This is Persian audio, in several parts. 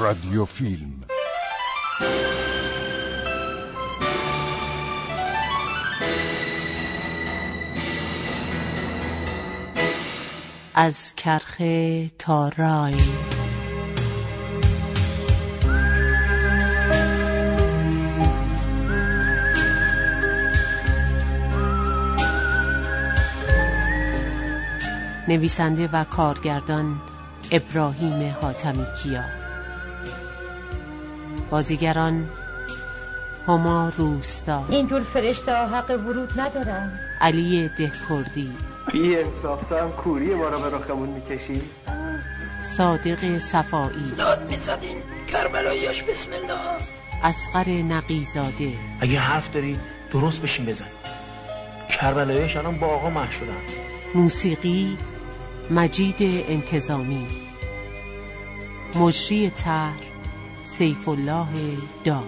رادیو فیلم. از کرخه تا راین. نویسنده و کارگردان ابراهیم حاتمی کیا. بازیگران: هما روستا، اینجور فرشته حق ورود ندارن. علی دهکردی، بی انصاف هم کوری ما را به رخمون میکشی. صادق صفایی، داد میزدین کربلاییاش بسم الله. اصغر نقیزاده. اگه حرف داری درست بشین بزن، کربلاییاش الان با آقا محشورن. موسیقی: مجید انتظامی. مجری طرح: سیف الله داد.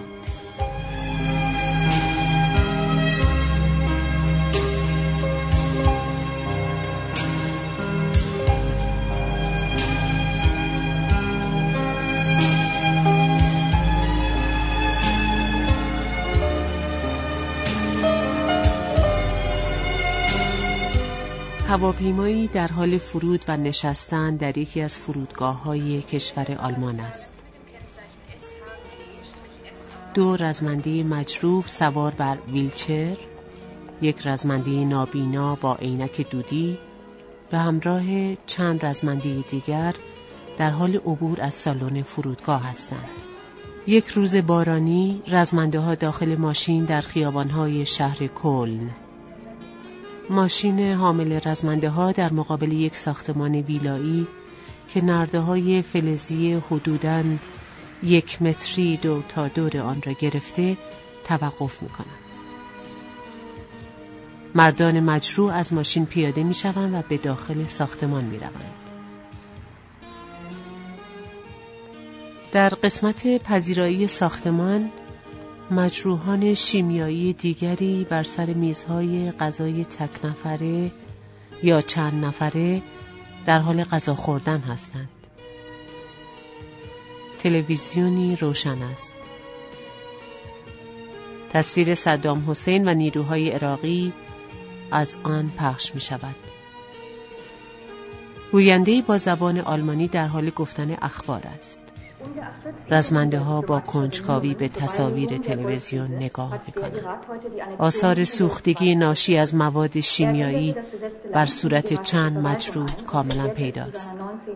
هواپیمایی در حال فرود و نشستن در یکی از فرودگاه‌های کشور آلمان است. دو رزمنده مجروح سوار بر ویلچر، یک رزمنده نابینا با عینک دودی به همراه چند رزمنده دیگر در حال عبور از سالن فرودگاه هستند. یک روز بارانی، رزمنده‌ها داخل ماشین در خیابان‌های شهر کلن. ماشین حامل رزمنده‌ها در مقابل یک ساختمان ویلایی که نرده‌های فلزی حدوداً 1 متری دور تا دور آن را گرفته توقف می‌کنند. مردان مجروح از ماشین پیاده می‌شوند و به داخل ساختمان می‌روند. در قسمت پذیرایی ساختمان، مجروحان شیمیایی دیگری بر سر میزهای غذای تک نفره یا چند نفره در حال غذا خوردن هستند. تلویزیونی روشن است. تصویر صدام حسین و نیروهای عراقی از آن پخش می شود. گوینده‌ای با زبان آلمانی در حال گفتن اخبار است. رزمنده‌ها با کنجکاوی به تصاویر تلویزیون نگاه می‌کنند. آثار سوختگی ناشی از مواد شیمیایی بر صورت چند مجروح کاملا پیداست.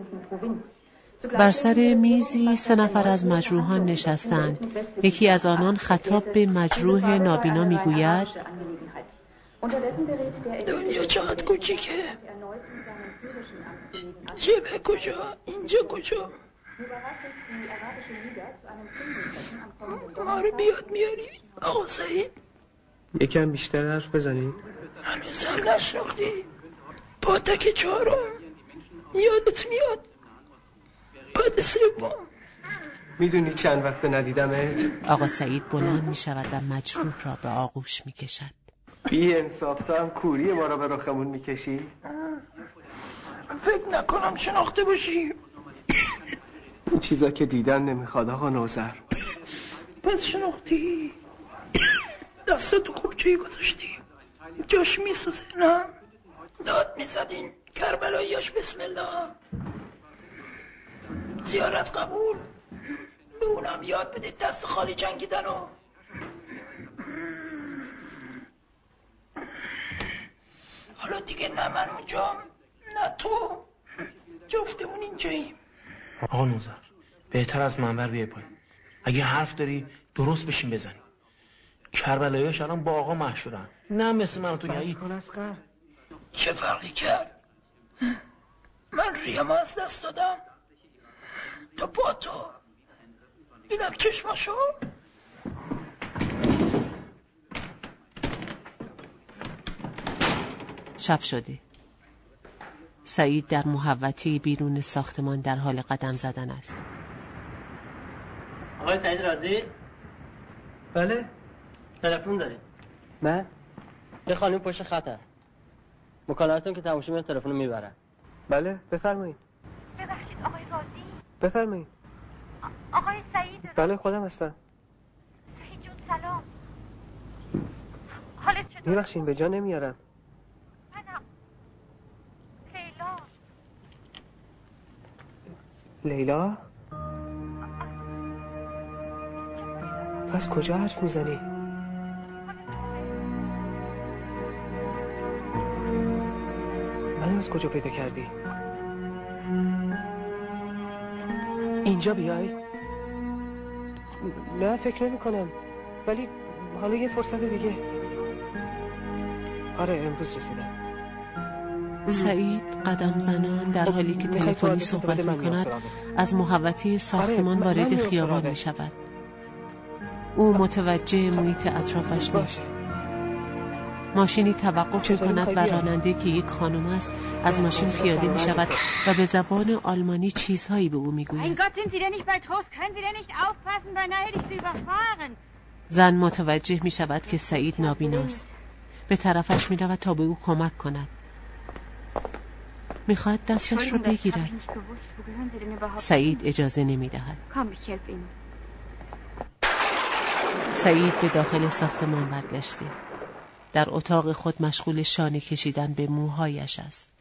بر سر میزی 3 نفر از مجروحان نشستند. یکی از آنان خطاب به مجروح نابینا می‌گوید: دنیا چقدر کوچیکه. جبهه کجا؟ اینجا کجا؟ ما رو بیاد میاری آقا سعید؟ یکم بیشتر حرف بزنید. هنوزم نشناختی؟ پاتک 4 یادت میاد؟ بعد 3 میدونی چند وقت ندیدمت؟ آقا سعید بلند می شود و مجروح را به آغوش می کشد. بی انصاف هم کوری ما را به رخمون میکشی. فکر نکنم شناخته باشی. این چیزا که دیدن نمیخواد آقا نوذر. پس شناختی؟ دستتو خوب جایی گذاشتی؟ جاش میسوزه نه؟ داد میزدین کربلاییاش بسم الله. زیارت قبول. به اونم یاد بدید دست خالی جنگیدنو. حالا دیگه نه من اونجام نه تو، جفتمون اینجاییم. آقا نوذر بهتر از منبر بیای پایین. اگه حرف داری درست بشین بزن، کربلاییاش الان با آقا محشورن، نه مثل من تو یعنی. چه فرقی کرد؟ من ریم از دست دادم تا با تو. اینم چشماشو. شب شده. سعید در محوطه بیرون ساختمان در حال قدم زدن است. آقای سعید راضی؟ بله. تلفن داریم. من؟ یه خانم پشت خطه. مکالمتون که تموم شد تلفن رو میبرن. بله بفرمایید. ببخشید آقای راضی؟ بفرمایید. آقای سعید. بله خودم هستم. سعید جون سلام. حالت چطور؟ میبخشین به جا نمیارم. منم لیلا. لیلا؟ پس کجا حرف میزنی؟ منو از کجا پیدا کردی؟ اینجا بیای؟ نه فکر نمی کنم، ولی حالا یه فرصت دیگه. آره امروز رسیدم. سعید قدم زنان در حالی که تلفنی صحبت می‌کند از محوطه ساختمان وارد خیابان می‌شود. او متوجه محیط اطرافش نیست. ماشینی توقف می‌کند و راننده که یک خانم است از ماشین پیاده می‌شود و به زبان آلمانی چیزهایی به او می‌گوید. زن متوجه می‌شود که سعید نابیناست. به طرفش می‌رود تا به او کمک کند. می‌خواهد دستش رو بگیرد. سعید اجازه نمی‌دهد. سعید به داخل ساختمان برگشته. در اتاق خود مشغول شانه کشیدن به موهایش است.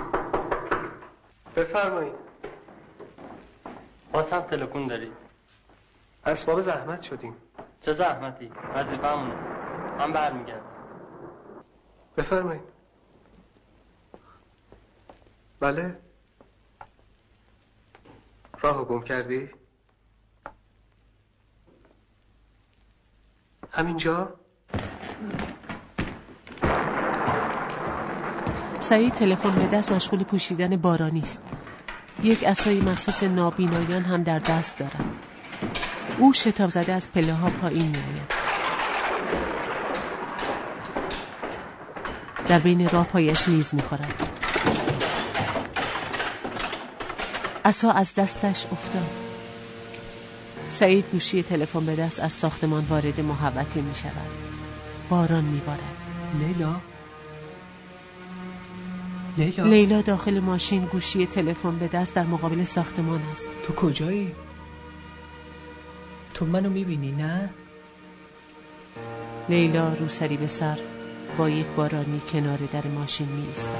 بفرمایید. باز هم تلفن داری؟ اسباب زحمت شدیم. چه زحمتی؟ وظیفه‌مونه. من برمیگردم. بفرمایید. بله. راهو گم کردی؟ همینجا؟ سعید تلفن به دست مشغول پوشیدن بارانی است. یک عصای مخصوص نابینایان هم در دست دارد. او شتاب زده از پله ها پایین می‌آید. در بین راه پایش نیز می‌خورد. عصا از دستش افتاد. سعید گوشی تلفن به دست از ساختمان وارد محوطه می‌شود. باران می‌بارد. لیلا داخل ماشین گوشی تلفن به دست در مقابل ساختمان است. تو کجایی؟ تو منو میبینی نه؟ لیلا روسری به سر با یک بارانی کنار در ماشین می ایستد.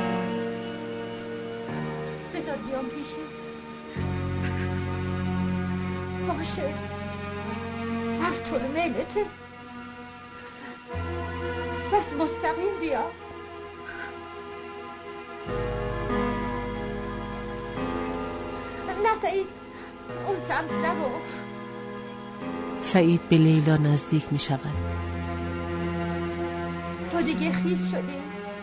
بذار بیام پیشه. باشه هر طور میلته. بس مستقیم بیا. نه سعید اون سمت نرو. سعید به لیلا نزدیک می شود. تو دیگه خیس شدی.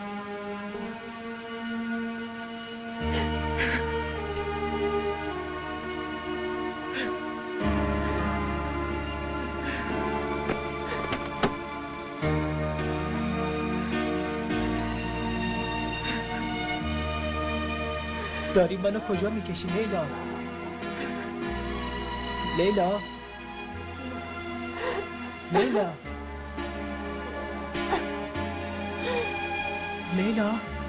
داری منو کجا میکشی لیلا؟ لیلا لیلا لیلا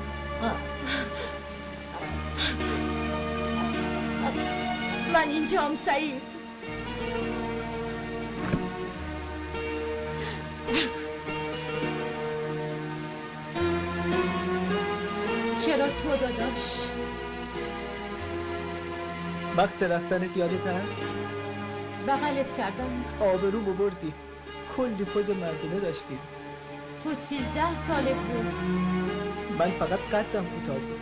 من اینجام سعید. چرا تو داداش؟ وقت رفتنت یادت هست؟ بغلت کردم. آبرومو بردی. کلی پوز مردونه داشتی. تو 13 سالت بود. من فقط قدم کوتاه بود.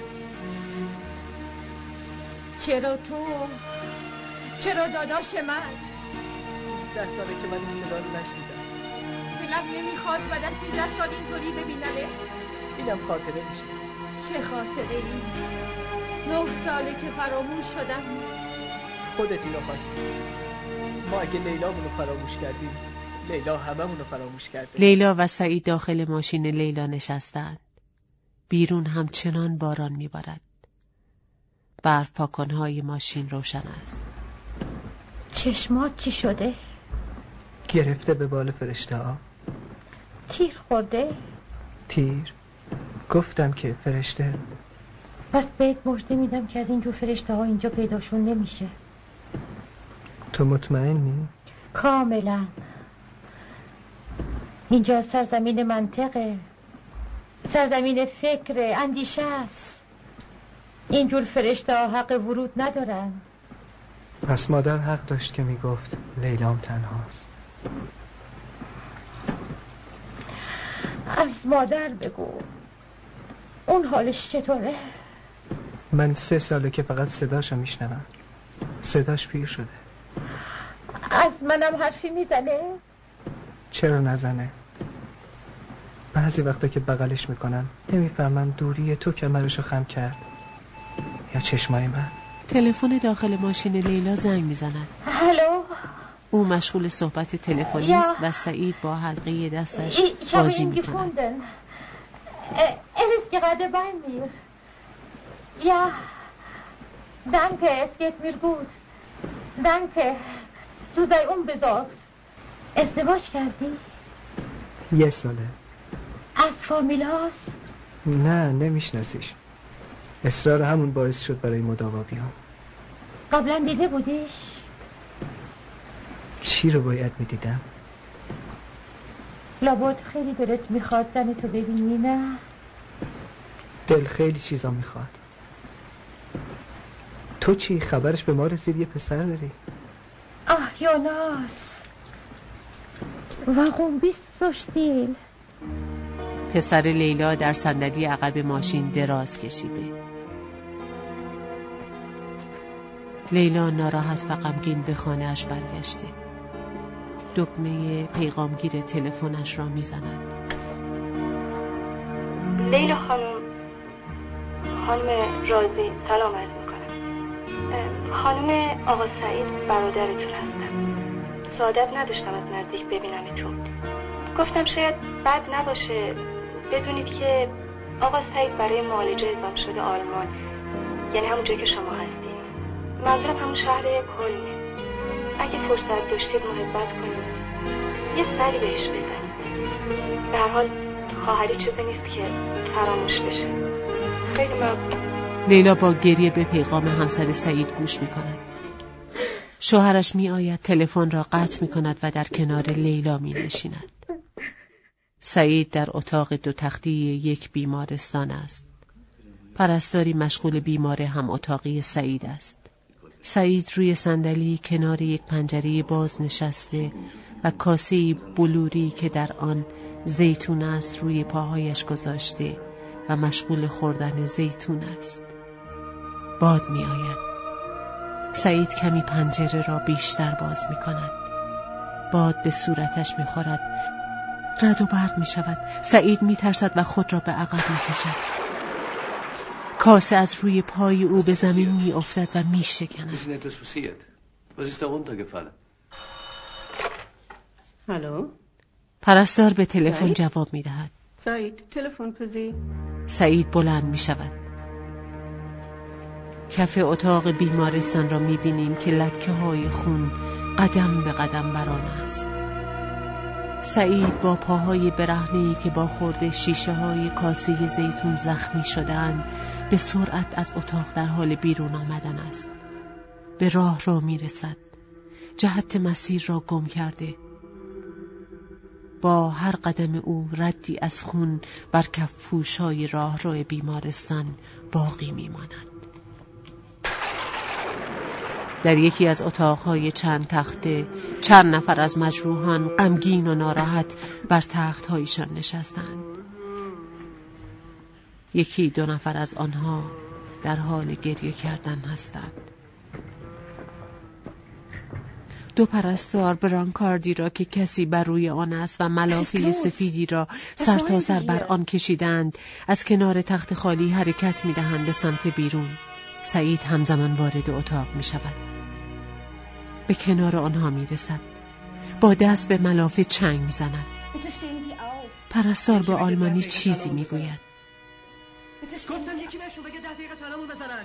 چرا تو؟ چرا داداش من؟ 13 ساله که من این صدا رو نشنیدم. دلم نمیخواد بعد از 13 سال اینطوری ببینمه. اینم خاطره میشه. چه خاطره ای؟ 9 ساله که فراموش شدم. خودت اینو خواستی. ما اگه لیلامونو فراموش کردیم لیلا هممونو فراموش کرده. لیلا و سعید داخل ماشین لیلا نشستند. بیرون همچنان باران میبارد. برف پاکنهای ماشین روشن است. چشمات چی شده؟ گرفته به بال فرشته ها. تیر خورده؟ تیر؟ گفتم که فرشته. پس بهت مژده میدم که از اینجور فرشته ها اینجا پیداشون نمیشه. تو مطمئنی؟ کاملا. اینجا سرزمین منطقه، سرزمین فکر، اندیشه است. اینجور فرشته ها حق ورود ندارن. پس مادر حق داشت که میگفت لیلام تنهاست. از مادر بگو، اون حالش چطوره؟ من 3 ساله که فقط صداشو میشنوم. صداش پیر شده. از منم حرفی میزنه؟ چرا نزنه؟ بعضی وقتا که بغلش میکنم نمیفهمم دوری تو کمرشو خم کرد یا چشمای من. تلفن داخل ماشین لیلا زنگ میزند. هلو. او مشغول صحبت تلفنی است و سعید با حلقه دستش بازی میکند. ist gerade bei mir. Ja, danke, es geht mir gut. Danke, du sei unbesorgt. ازدواج کردی؟ 1 ساله. از فامیلاس؟ نه، نمیشناسیش. اصرار همون باعث شد برای مداوا بیام. قبلا دیده بودیش؟ چی رو باید میدیدم؟ لابد خیلی دلت میخواد زن تو ببینی، نه؟ دل خیلی چیزا میخواد. تو چی؟ خبرش به ما رسید یه پسر داری؟ Jonas, warum bist du so still? پسر لیلا در صندلی عقب ماشین دراز کشیده. لیلا ناراحت و غمگین به خانه‌اش برگشته. دکمه پیغامگیر تلفنش را میزند. لیلا خانم رازی، سلام عرض میکنم. خانم آقا سعید برادرتون هستم. سعادت نداشتم از نزدیک ببینمتون. گفتم شاید بد نباشه بدونید که آقا سعید برای معالجه اعزام شده آلمان، یعنی همون جایی که شما هستید. منظورم همون شهر کلنه. اگه فرصت داشتید محبت کنید، یه سری بهش بزنید. به هر حال خواهری چیزی نیست که فراموش بشه. خیلی ممنون. لیلا با گریه به پیغام همسر سعید گوش می‌کند. شوهرش می‌آید، تلفن را قطع می‌کند و در کنار لیلا می‌نشیند. سعید در اتاق 2 تختی یک بیمارستان است. پرستاری مشغول بیمار هم اتاقی سعید است. سعید روی صندلی کنار یک پنجره باز نشسته و کاسه بلوری که در آن زیتون است روی پاهایش گذاشته و مشغول خوردن زیتون است. باد می آید. سعید کمی پنجره را بیشتر باز می کند. باد به صورتش می خورد. رد و برق می شود. سعید می ترسد و خود را به عقب می کشد. کاسه از روی پای او به زمین می افتد و می شکند. هلو؟ پرستار به تلفن جواب می دهد. سعید، تلفن پزی. سعید بلند می شود. کف اتاق بیمارستان را می بینیم که لکه های خون قدم به قدم بران است. سعید با پاهای برهنه‌ای که با خورده شیشه های کاسه زیتون زخمی شده‌اند به سرعت از اتاق در حال بیرون آمدن است. به راه را می رسد. جهت مسیر را گم کرده. با هر قدم او ردی از خون بر کف پوش‌های راهرو بیمارستان باقی می‌ماند. در یکی از اتاق‌های چند تخته چند نفر از مجروحان غمگین و ناراحت بر تخت‌هایشان نشستند. 1-2 نفر از آنها در حال گریه کردن هستند. 2 پرستار برانکاردی را که کسی بر روی آن است و ملافه سفیدی را سرتاسر بر آن کشیدند از کنار تخت خالی حرکت می دهند به سمت بیرون. سعید همزمان وارد اتاق می شود. به کنار آنها می رسد. با دست به ملافه چنگ می زند. پرستار با آلمانی چیزی می گوید. گفتم یکی بهشون بگه 10 دقیقه تنمون بزنن.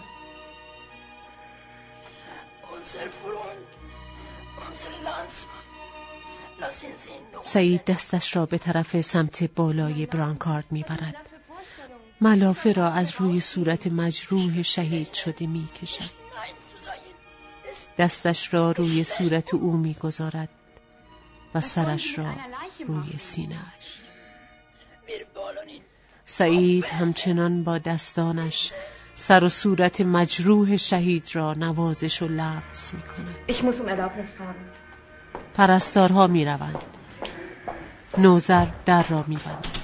سعید دستش را به طرف سمت بالای برانکارد می برد. ملافه را از روی صورت مجروح شهید شده می کشد. دستش را روی صورت او می‌گذارد و سرش را روی سینه‌اش. سعید همچنان با دستانش سر و صورت مجروح شهید را نوازش و لمس می‌کند. پرستارها می‌روند. نوذر در را می‌بندد.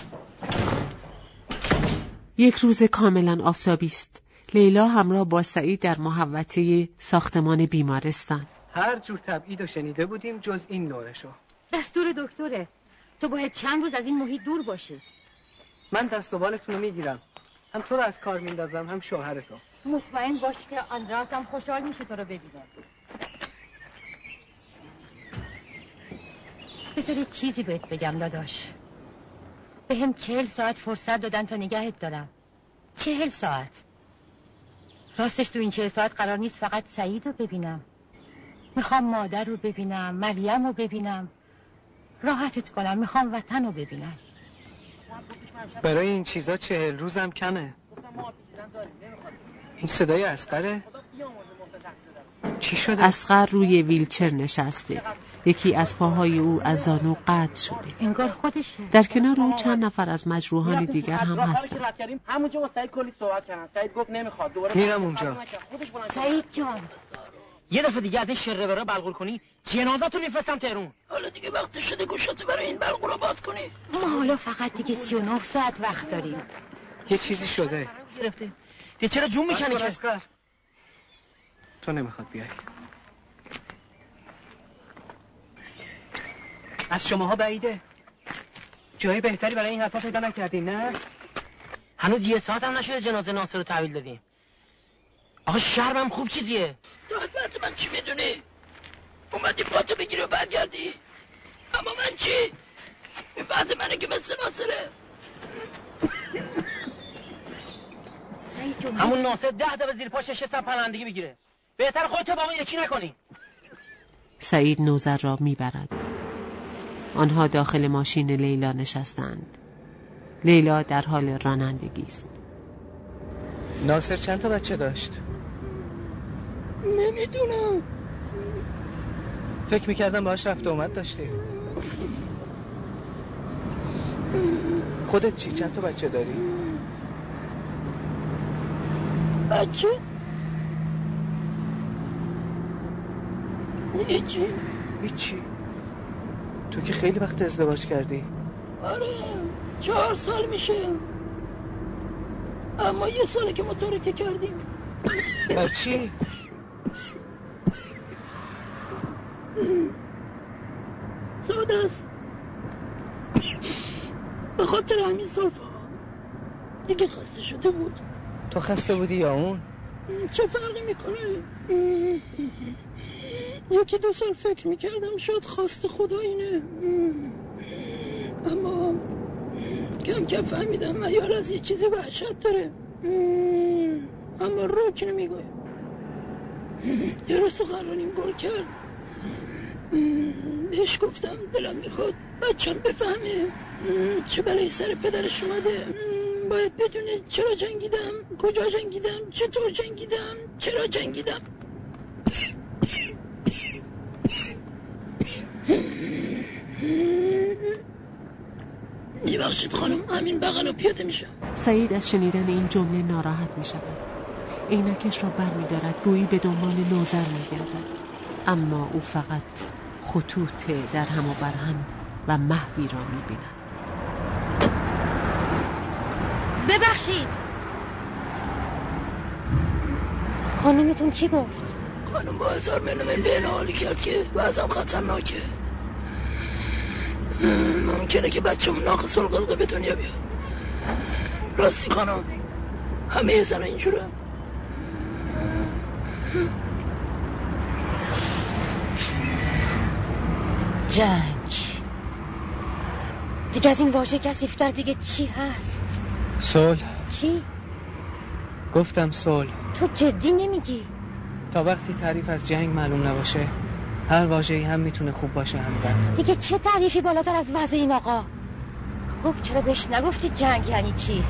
یک روز کاملا آفتابی است. لیلا همراه با سعید در محوطه ساختمان بیمارستان. هر جور تبعید رو شنیده بودیم جز این نورشو. دستور دکتره. تو باید چند روز از این محیط دور باشی. من دست و بالتون رو میگیرم. هم تو رو از کار میندازم هم شوهرتو. مطمئن باش که آندراس هم خوشحال میشه تو رو ببینه. بذار چیزی بهت بگم داداش. به هم 40 ساعت فرصت دادن تا نگهت دارم. 40 ساعت. راستش تو این 40 ساعت قرار نیست فقط سعید رو ببینم. میخوام مادر رو ببینم، مریم رو ببینم، راحتت کنم. میخوام وطن رو ببینم. برای این چیزا 40 روزم کمه. این صدای اصغره؟ چی شده؟ اصغر روی ویلچر نشسته. یکی از پاهای او از زانو قطع شده. انگار خودشه. در کنار او چند نفر از مجروحان دیگر هم هستند. همونجا با سعید کلی صحبت کردن. سعید گفت نمیخواد. دوباره میرم اونجا. سعید جان، یه دفعه دیگه از این شربرا بلغور کنی جنازه‌تو میفرستم تهرون. حالا دیگه وقت شده گوشاتو برای این بلغورا باز کنی. ما حالا فقط دیگه 39 ساعت وقت داریم. یه چیزی شده. گرفته. دیگه چرا جون میکنی که؟ تو نمیخواد بیای. از شماها بعیده. جای بهتری برای این حرفا پیدا نکردین نه؟ هنوز یه ساعت هم نشده جنازه ناصر رو تحویل دادیم. آخه شرمم خوب چیزیه. تو حتما من چی میدونی؟ اومدی پاتو بگیری و برگردی. اما من چی؟ این بعض منه که مثل ناصره. همون ناصر 10 دفعه زیر پاش نشستن پرندگی بگیره. بهتر خودتو با اون یکی نکنی. سعید نوذر را میبرد. آنها داخل ماشین لیلا نشستند. لیلا در حال رانندگی است. ناصر چند تا بچه داشت؟ نمیدونم. فکر میکردم باهاش رفت و اومد داشتی. خودت چی؟ چند تا بچه داری؟ بچه؟ هیچی. تو که خیلی وقت ازدواج کردی. آره 4 سال میشه. اما 1 ساله که متارکه کردیم. بر چی؟ ساده است. به خاطر همین صرفا دیگه خسته شده بود. تو خسته بودی یا اون؟ چه فرقی میکنه؟ 1-2 سال فکر میکردم شاید خواست خدا اینه. اما کم کم فهمیدم معیار از یه چیزی وحشت داره. اما روک نمیگویم. یه روز سخنرانیم گل کرد. بهش گفتم دلم میخواد بچم بفهمه چه بلایی سر پدرش اومده. باید بدونه چرا جنگیدم، کجا جنگیدم، چطور جنگیدم، چرا جنگیدم. میبخشید خانم، همین بغل رو پیاده میشم. سعید از شنیدن این جمله ناراحت میشود. عینکش را بر می‌دارد گویی به دنبال نوذر می‌گردد. اما او فقط خطوط در هم و بر هم و محوی را می‌بیند. ببخشید خانمتون چی گفت؟ خانم با 1000 میلیون به حالی کرد که وضعم خطرناکه. ممکنه که بچه‌مون ناقص الخلقه به دنیا بیاد. راستی خانم همه زن‌ها اینجوره. جنگ دیگه از این واژه کثیف‌تر دیگه چی هست؟ صلح. چی؟ گفتم صلح. تو جدی نمیگی؟ تا وقتی تعریف از جنگ معلوم نباشه هر واژه‌ای هم میتونه خوب باشه هم بد. دیگه چه تعریفی بالاتر از وضع این آقا؟ خب چرا بهش نگفتی جنگ یعنی چی؟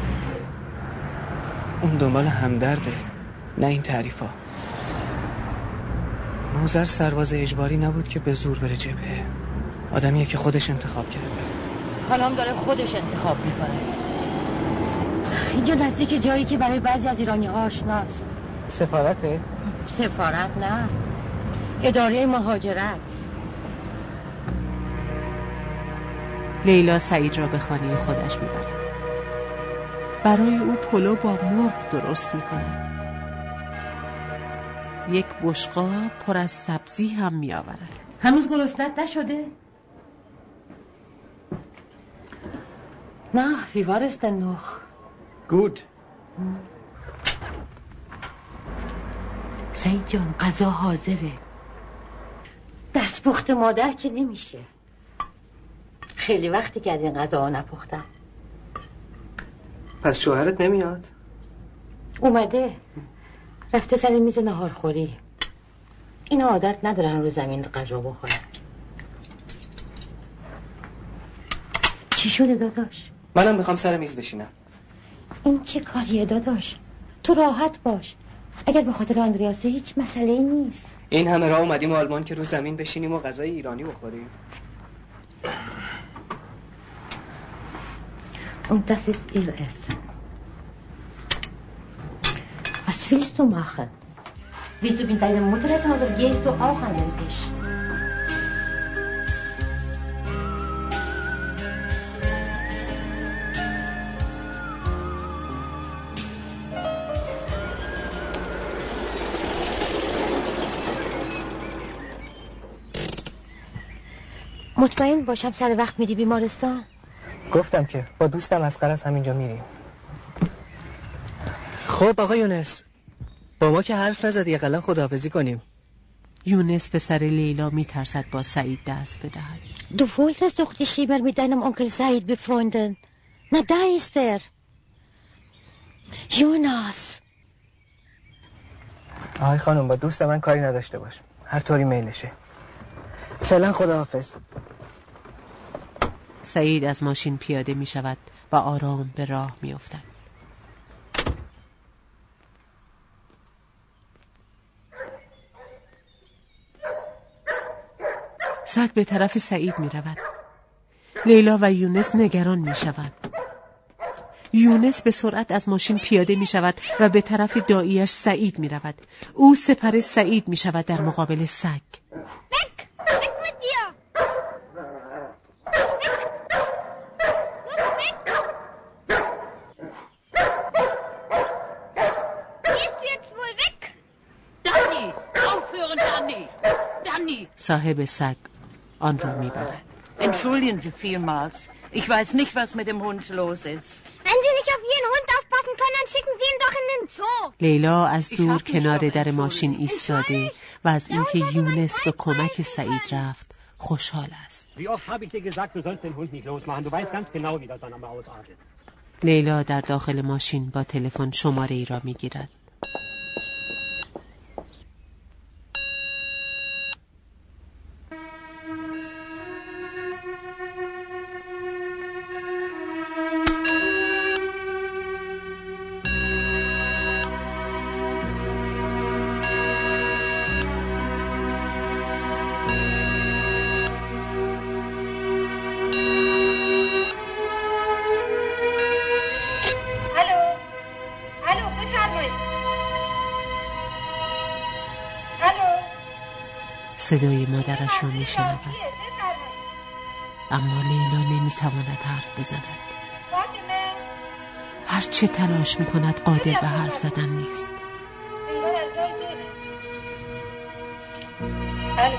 اون دنبال همدرده نه این تعریفا. نوذر سرباز اجباری نبود که به زور بره جبهه. آدمیه که خودش انتخاب کرده. حالا هم داره خودش انتخاب میکنه. اینجا نزدیک جایی که برای بعضی از ایرانی ها آشناست. سفارته؟ سفارت نه، اداره مهاجرت. لیلا سعید را به خانه خودش میبرد. برای او پلو با مرغ درست میکند. یک بشقاب پر از سبزی هم میآورد. هنوز گرسنت نشده؟ نه، wie war es denn noch? Gut. سعید جان غذا حاضره. دستپخت مادر که نمیشه. خیلی وقتی که از این غذاها نپختم. پس شوهرت نمیاد؟ اومده، رفته سر میز ناهارخوری. اینا عادت ندارن رو زمین غذا بخورن. چی شده داداش؟ منم میخوام سر میز بشینم. این چه کاریه داداش؟ تو راحت باش. اگر به خاطر آندریاسه هیچ مسئله نیست. این همه راه اومدیم آلمان که رو زمین بشینیم و غذای ایرانی بخوریم. Und das ist ihr Essen. Was willst du machen? Willst du mit deiner Mutter essen oder gehst du auch an den Tisch? مطمئن باشم سر وقت میری بیمارستان؟ گفتم که با دوستم اصغر از همینجا میریم. خب آقا یونس، با ما که حرف نزدی اقلا خداحافظی کنیم. یونس پسر لیلا میترسد با سعید دست بدهد. Du wolltest doch dich immer mit deinem Onkel Said befreunden. Na, da ist er. Jonas. آهای خانم، با دوست من کاری نداشته باش. هر طوری میلشه. فعلا خداحافظ. سعید از ماشین پیاده می شود و آرام به راه می افتد. سگ به طرف سعید می رود. لیلا و یونس نگران می شوند. یونس به سرعت از ماشین پیاده می شود و به طرف داییش سعید می رود. او سپر سعید می شود در مقابل سگ. صاحب سگ آن را میبرد. Entschuldigen Sie vielmals. Ich weiß nicht, was mit dem Hund los ist. Wenn Sie nicht auf Ihren Hund aufpassen können, dann schicken Sie ihn doch in den Zoo. لیلا از دور کنار در ماشین ایستاده و از اینکه یونس به کمک سعید رفت خوشحال است. Wie oft habe ich dir gesagt, du sollst den Hund nicht losmachen. Du weißt ganz genau, wie das dann einmal ausartet. لیلا در داخل ماشین با تلفن شماره ای را میگیرد. صدای مادرش را می شنود، اما لیلا نمی تواند حرف بزند. هرچه تلاش می کند قادر به حرف زدن نیست. الو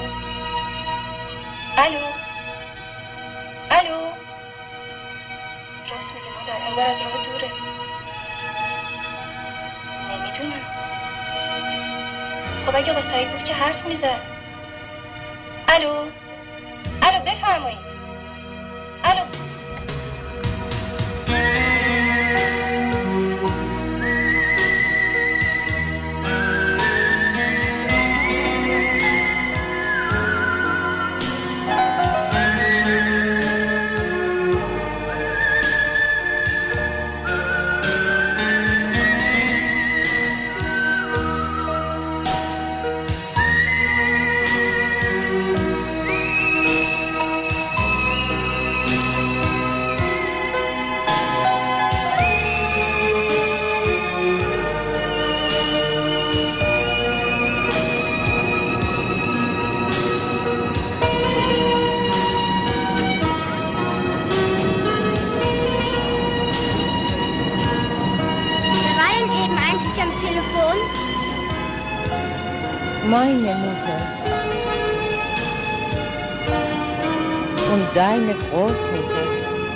الو الو. راست میگه مادر، انگار از راه دوره. نمیدونم. خب اگه با سعید بود که حرف میزد. الو الو بفرمایید. الو. am Telefon? Meine Mutter. Und deine Großmutter.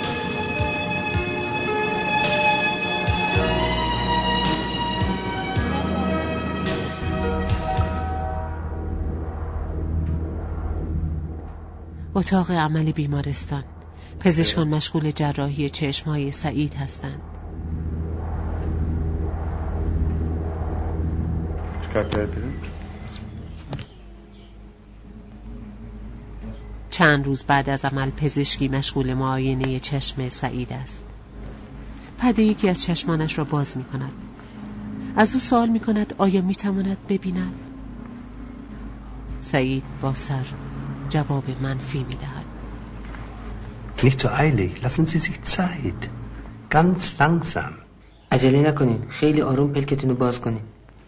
اتاق عمل بیمارستان. پزشکان مشغول جراحی چشم‌های سعید هستند. چند روز بعد از عمل پزشکی مشغول معاینه چشم سعید است. پده یکی از چشمانش را باز می کند. از او سوال می کند آیا می تواند ببیند؟ سعید با سر جواب منفی می دهد. Nicht so eilig, lassen Sie sich Zeit. Ganz langsam. عجله نکنین، خیلی آروم پلکتون رو باز کنین.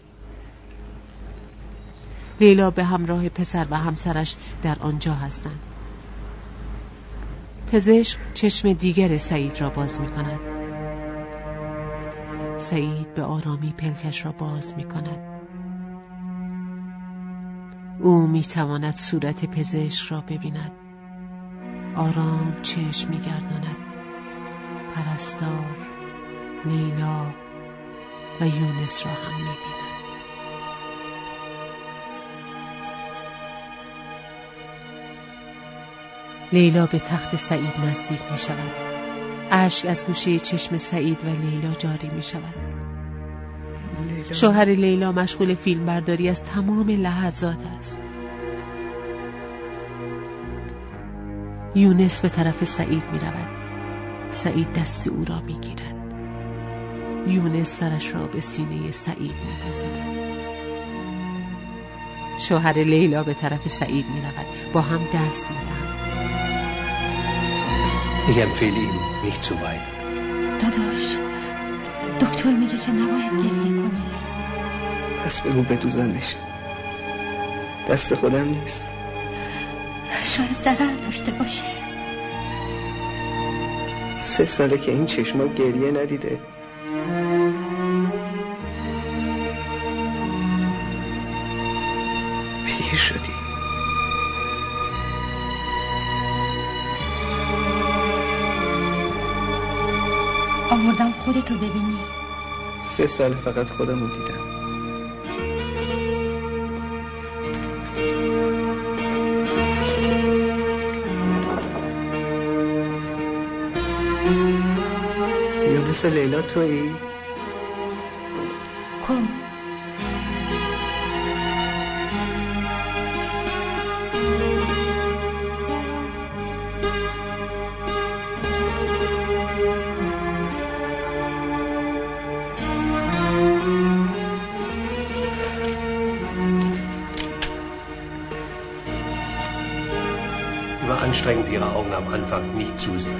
لیلا به همراه پسر و همسرش در آنجا هستند. پزشک چشم دیگر سعید را باز می کند. سعید به آرامی پلکش را باز می کند. او می تواند صورت پزشک را ببیند. آرام چشم می گرداند. پرستار، لیلا و یونس را هم می بیند. لیلا به تخت سعید نزدیک می شود. اشک از گوشه چشم سعید و لیلا جاری می شود. شوهر لیلا مشغول فیلم برداری از تمام لحظات است. یونس به طرف سعید می رود. سعید دست او را می گیرد. یونس سرش را به سینه سعید می گذارد. شوهر لیلا به طرف سعید می رود. با هم دست می دهند. Ich empfehle Ihnen, nicht zu weinen. داداش، دکتر میگه که نباید گریه کنی. پس بگو بدوزنش. دست خودم نیست. شاید ضرر داشته باشه. 3 ساله که این چشما گریه ندیده. پیر شدی. آوردم خودتو ببینی. 3 سال فقط خودمو دیدم. یونس لیلا تویی؟ کن. Anstrengen Sie Ihre Augen am Anfang nicht zu sehr.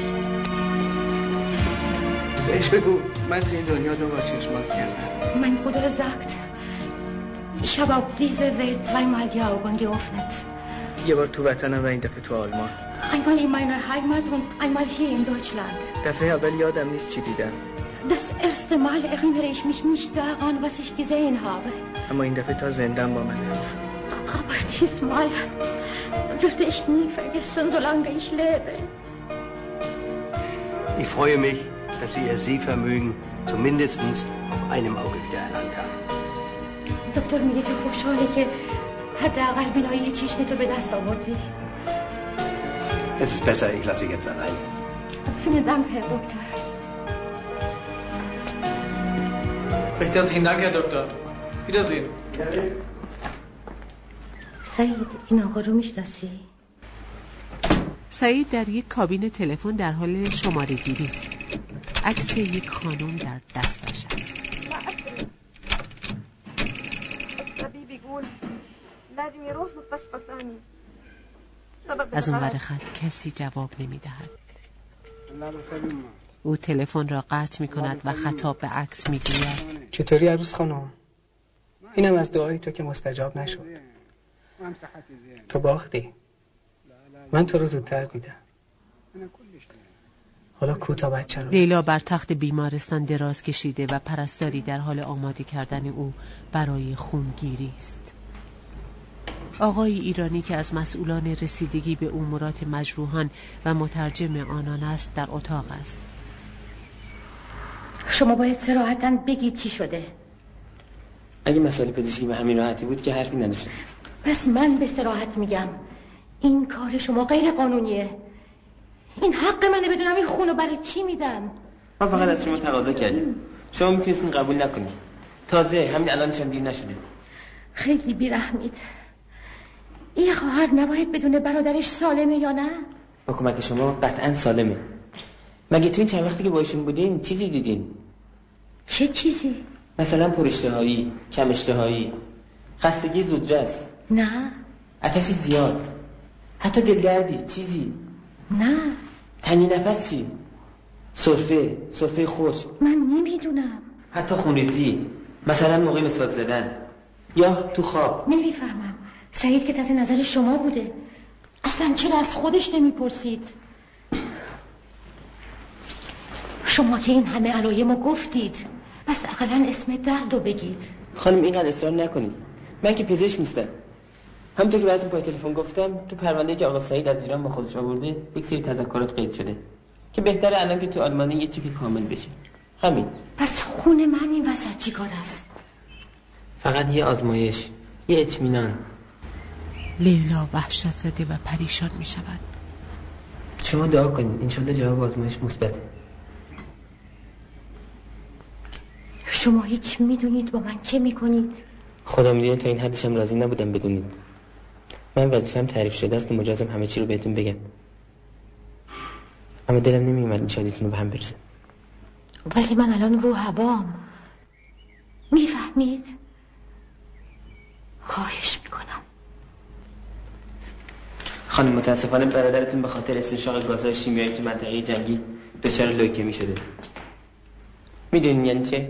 بهش بگو من تو این دنیا 2 بار چشماز کردم. Mein Bruder sagt, ich habe auf dieser Welt 2-mal die Augen geöffnet. یه بار تو وطنم و این دفعه تو آلمان. Einmal in meiner Heimat und einmal hier in Deutschland. دفعه اول یادم نیست چی دیدم. Das erste Mal erinnere ich mich nicht daran, was ich gesehen habe. اما این دفعه تا زندم با من. Aber diesmal würde ich nie vergessen, solange ich lebe. Ich freue mich, dass Sie Ihr Sehvermögen zumindest auf einem Auge wieder erlangt haben. دکتر میگه که خوشحاله که حداقل بینایی چشم تو به دست آوردی. Es ist besser, ich lasse Sie jetzt allein. Vielen Dank, Herr Doktor. Recht herzlichen Dank, Herr Doktor. Wiedersehen. سعید، این آقا رو میشناسی؟ سعید در یک کابین تلفن در حال شماره گیری است. عکس یک خانم در دستش است. از اون ور خط کسی جواب نمی دهد. او تلفن را قطع می کند و خطاب به عکس می گوید چطوری عروس خانم؟ اینم از دعای تو که مستجاب نشد. تو باختی. من تو رو زودتر دیدم. حالا کوتا بچه رو. لیلا بر تخت بیمارستان دراز کشیده و پرستاری در حال آماده کردن او برای خونگیری است. آقای ایرانی که از مسئولان رسیدگی به امورات مجروحان و مترجم آنان است در اتاق است. شما باید صراحتاً بگید چی شده. اگه مسئله پزشکی به همین راحتی بود که حرفی نداشتم. پس من به صراحت میگم این کار شما غیر قانونیه. این حق منه بدونم این خونو برای چی میدم. ما فقط از شما تقاضا کردیم، شما میتونستین قبول نکنید. تازه همین الانش هم دیر نشده. خیلی بیرحمید. این خواهر نباید بدونه برادرش سالمه یا نه؟ با کمک شما قطعا سالمه. مگه تو این چند وقتی که با ایشون بودین چیزی دیدین؟ چه چیزی؟ مثلا پراشتهایی، کم اشتهایی، خستگی زودرس؟ نه. آتش زیاد؟ حتی دلدردی چیزی؟ نه. تنگی نفس چی؟ سرفه خوش؟ من نمیدونم. حتی خونریزی، مثلا موقع مسواک زدن یا تو خواب؟ نمیفهمم. سعید که تحت نظر شما بوده، اصلا چرا از خودش نمیپرسید؟ شما که این همه علایمو گفتید، پس اقلا اسم دردو بگید. خانم اینقدر اصرار نکنید، من که پزشک نیستم. همونطور که براتون پای تلفن گفتم، تو پرونده‌ای که آقا سعید از ایران با خودش آورده یک سری تذکرات قید شده که بهتره الان که تو آلمانی یه چیپی کامل بشه. همین. پس خون من این وسط چی کار است؟ فقط یه آزمایش، یه اطمینان. لیلا وحشت زده و پریشان می شود. شما دعا کنید انشالله جواب آزمایش مثبته. شما هیچ میدونید با من چه میکنید؟ خدا میدونه تا این حدشم راضی نبودم بدونید. من وظیفه‌ام تعریف شده است و مجازم همه چی رو بهتون بگم. اما دلم نمیومد این شادیتون رو به هم برسه. ولی من الان رو هوام. میفهمید؟ خواهش میکنم. خانم متاسفانه برادرتون به خاطر استنشاق گازهای شیمیایی تو منطقه جنگی دچار لوکمی شده. میدونین یعنی چه؟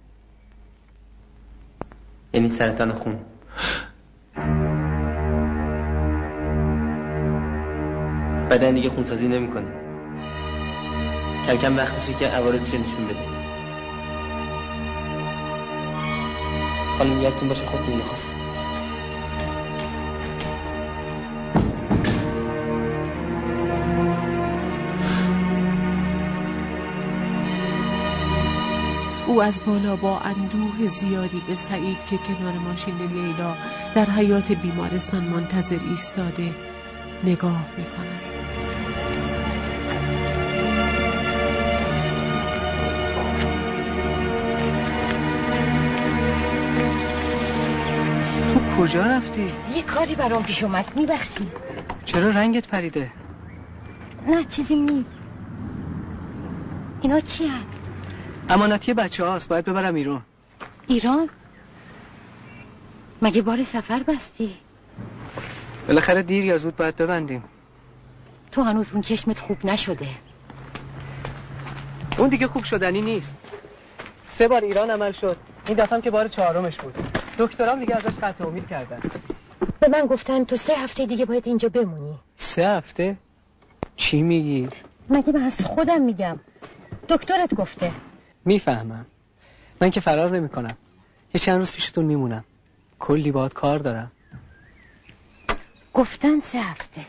یعنی سرطان خون. بدن دیگه خونسازی نمیکنه. کم کم وقتشه که عوارضش نشون بده. خانم یادتون باشه خودتون میخواست. او از بالا با اندوه زیادی به سعید که کنار ماشین لیلا در حیاط بیمارستان منتظر ایستاده نگاه می‌کند. تو کجا رفتی؟ یه کاری برام پیش اومد، میبخشی؟ چرا رنگت پریده؟ نه چیزی نیست. اینا چی هست؟ امانتی بچه هاست، باید ببرم ایران. ایران؟ مگه بار سفر بستی؟ بالاخره دیر یا زود باید ببندیم. تو هنوز اون چشمت خوب نشده. اون دیگه خوب شدنی نیست. 3 بار ایران عمل شد، این دفعه که بار 4مش بود. دکترام دیگه ازش قطع امید کردن. به من گفتن تو 3 هفته دیگه باید اینجا بمونی. 3 هفته؟ چی میگی؟ مگه من از خودم میگم، دکترت گفته. میفهمم، من که فرار نمی کنم. یه چند روز پیشتون میمونم، کلی باهات کار دارم. گفتن 3 هفته.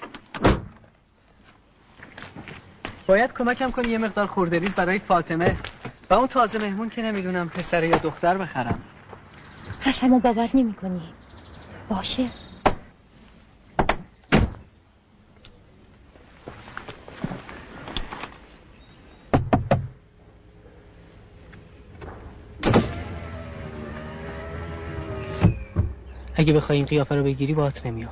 باید کمکم کنی یه مقدار خورده‌ریز برای فاطمه و اون تازه مهمون که نمیدونم پسر یا دختر بخرم. حرفمو باور نمی کنی. باشه. اگه بخوای این قیافه رو بگیری باهات نمیام.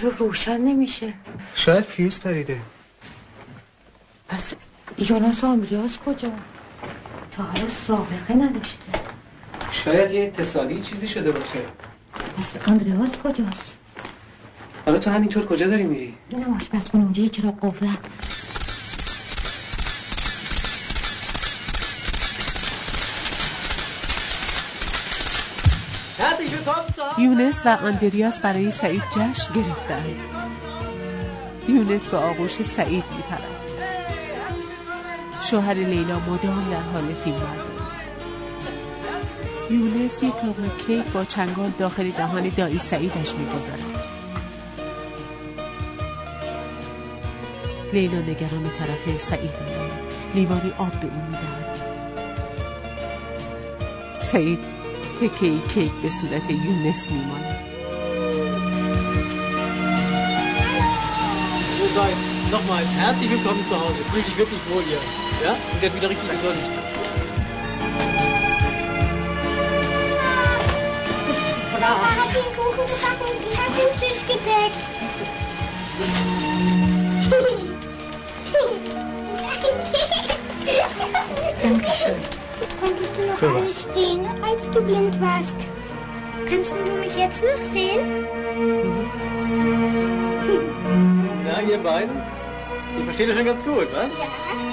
چرا روشن نمیشه؟ شاید فیوز پریده. پس یونس آمریاس کجا؟ تا حالا سابقه نداشته. شاید یه اتصالی چیزی شده باشه. پس آندریاس کجاست؟ حالا تو همینطور کجا داری میری؟ اینم آشپزخونه اونجا یه چراغ قوه. یونس و آندریاس برای سعید جشن گرفتند. یونس به آغوش سعید میپرد. شوهر لیلا مدام در حال فیلم برداری است. یونس یک لقمه کیک با چنگال داخل دهان دایی سعیدش میگذارد. لیلا نگران به طرف سعید می‌آید. لیوانی آب به او میدهد. سعید تکه‌ای کیک به صورت یونس میماند. Nochmals herzlich willkommen zu Hause. Fühl dich wirklich wohl hier. Ja? Und werd wieder richtig gesund. hat den Kuchen gebacken und ihn hat den Tisch gedeckt. Dankeschön. Konntest du noch Für alles was? sehen, als du blind warst? Kannst du mich jetzt noch sehen? Na, ihr beiden? Ihr versteht euch schon ganz gut, was? Ja.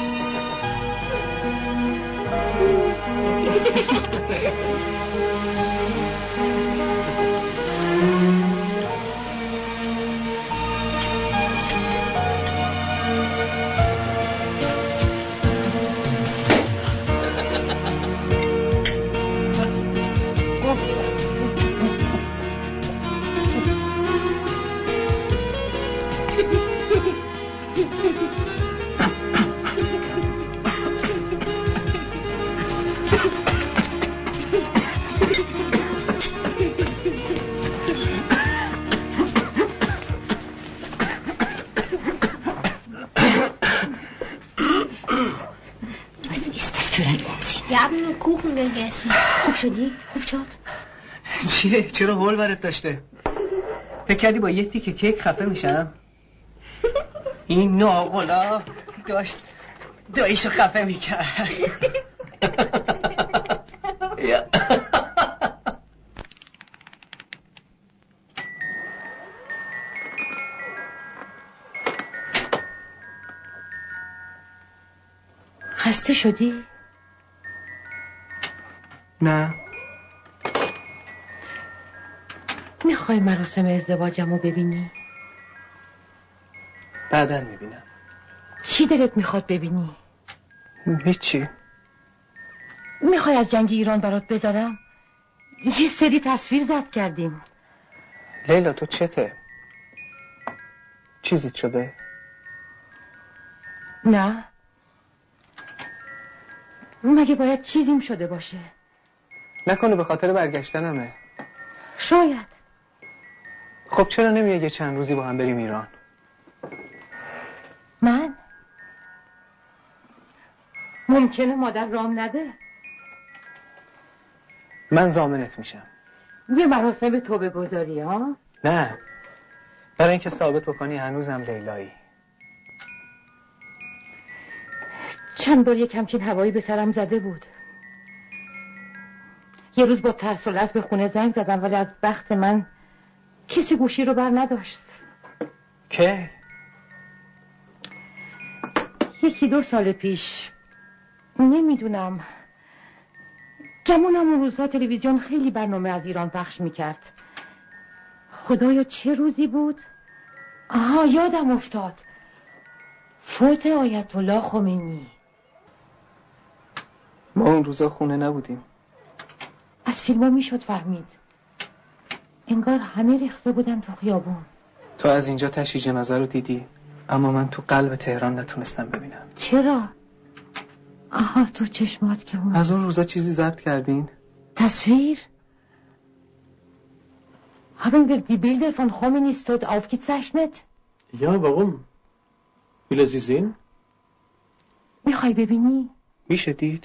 Wir haben nur Kuchen gegessen. خوب شدی؟ خوب شد؟ چیه؟ چرا هول برات داشته؟ فکر کردی با یه تیکه کیک خفه میشم؟ این ناقلا داشت داییشو خفه میکرد. خسته شدی؟ نه. میخوای مراسم ازدواجمو ببینی؟ بعداً میبینم. چی دلت میخواد ببینی؟ هیچی. میخوای از جنگ ایران برات بذارم؟ یه سری تصویر ضبط کردیم. لیلا تو چته؟ چیزیت شده؟ نه. مگه باید چیزیم شده باشه؟ نکنه به خاطر برگشتنمه. شاید. خب چرا نمیای یه چند روزی با هم بریم ایران؟ من؟ ممکنه مادر رام نده. من ضامنت میشم. یه مراسم توبه گذاری ها؟ نه، برای اینکه ثابت بکنی هنوزم لیلایی. چند بار یک همچین هوایی به سرم زده بود. یه روز با ترس و لرز به خونه زنگ زدم ولی از بخت من کسی گوشی رو بر نداشت. که؟ 1-2 سال پیش. نمیدونم. گمونم اون روزها تلویزیون خیلی برنامه از ایران پخش میکرد. خدایا چه روزی بود؟ آها یادم افتاد. فوت آیت الله خمینی. ما اون روزا خونه نبودیم. از فیلم ها میشد فهمید. انگار همه ریخته بودن تو خیابون. تو از اینجا تشییع جنازه رو دیدی، اما من تو قلب تهران نتونستم ببینم. چرا؟ آها تو چشمات که اون از اون روزا چیزی ضبط کردین؟ تصویر؟ Haben wir die Bilder von Khomeini's Tod aufgezeichnet? Ja, warum? Will er sie sehen? میخوای ببینی؟ میشه دید؟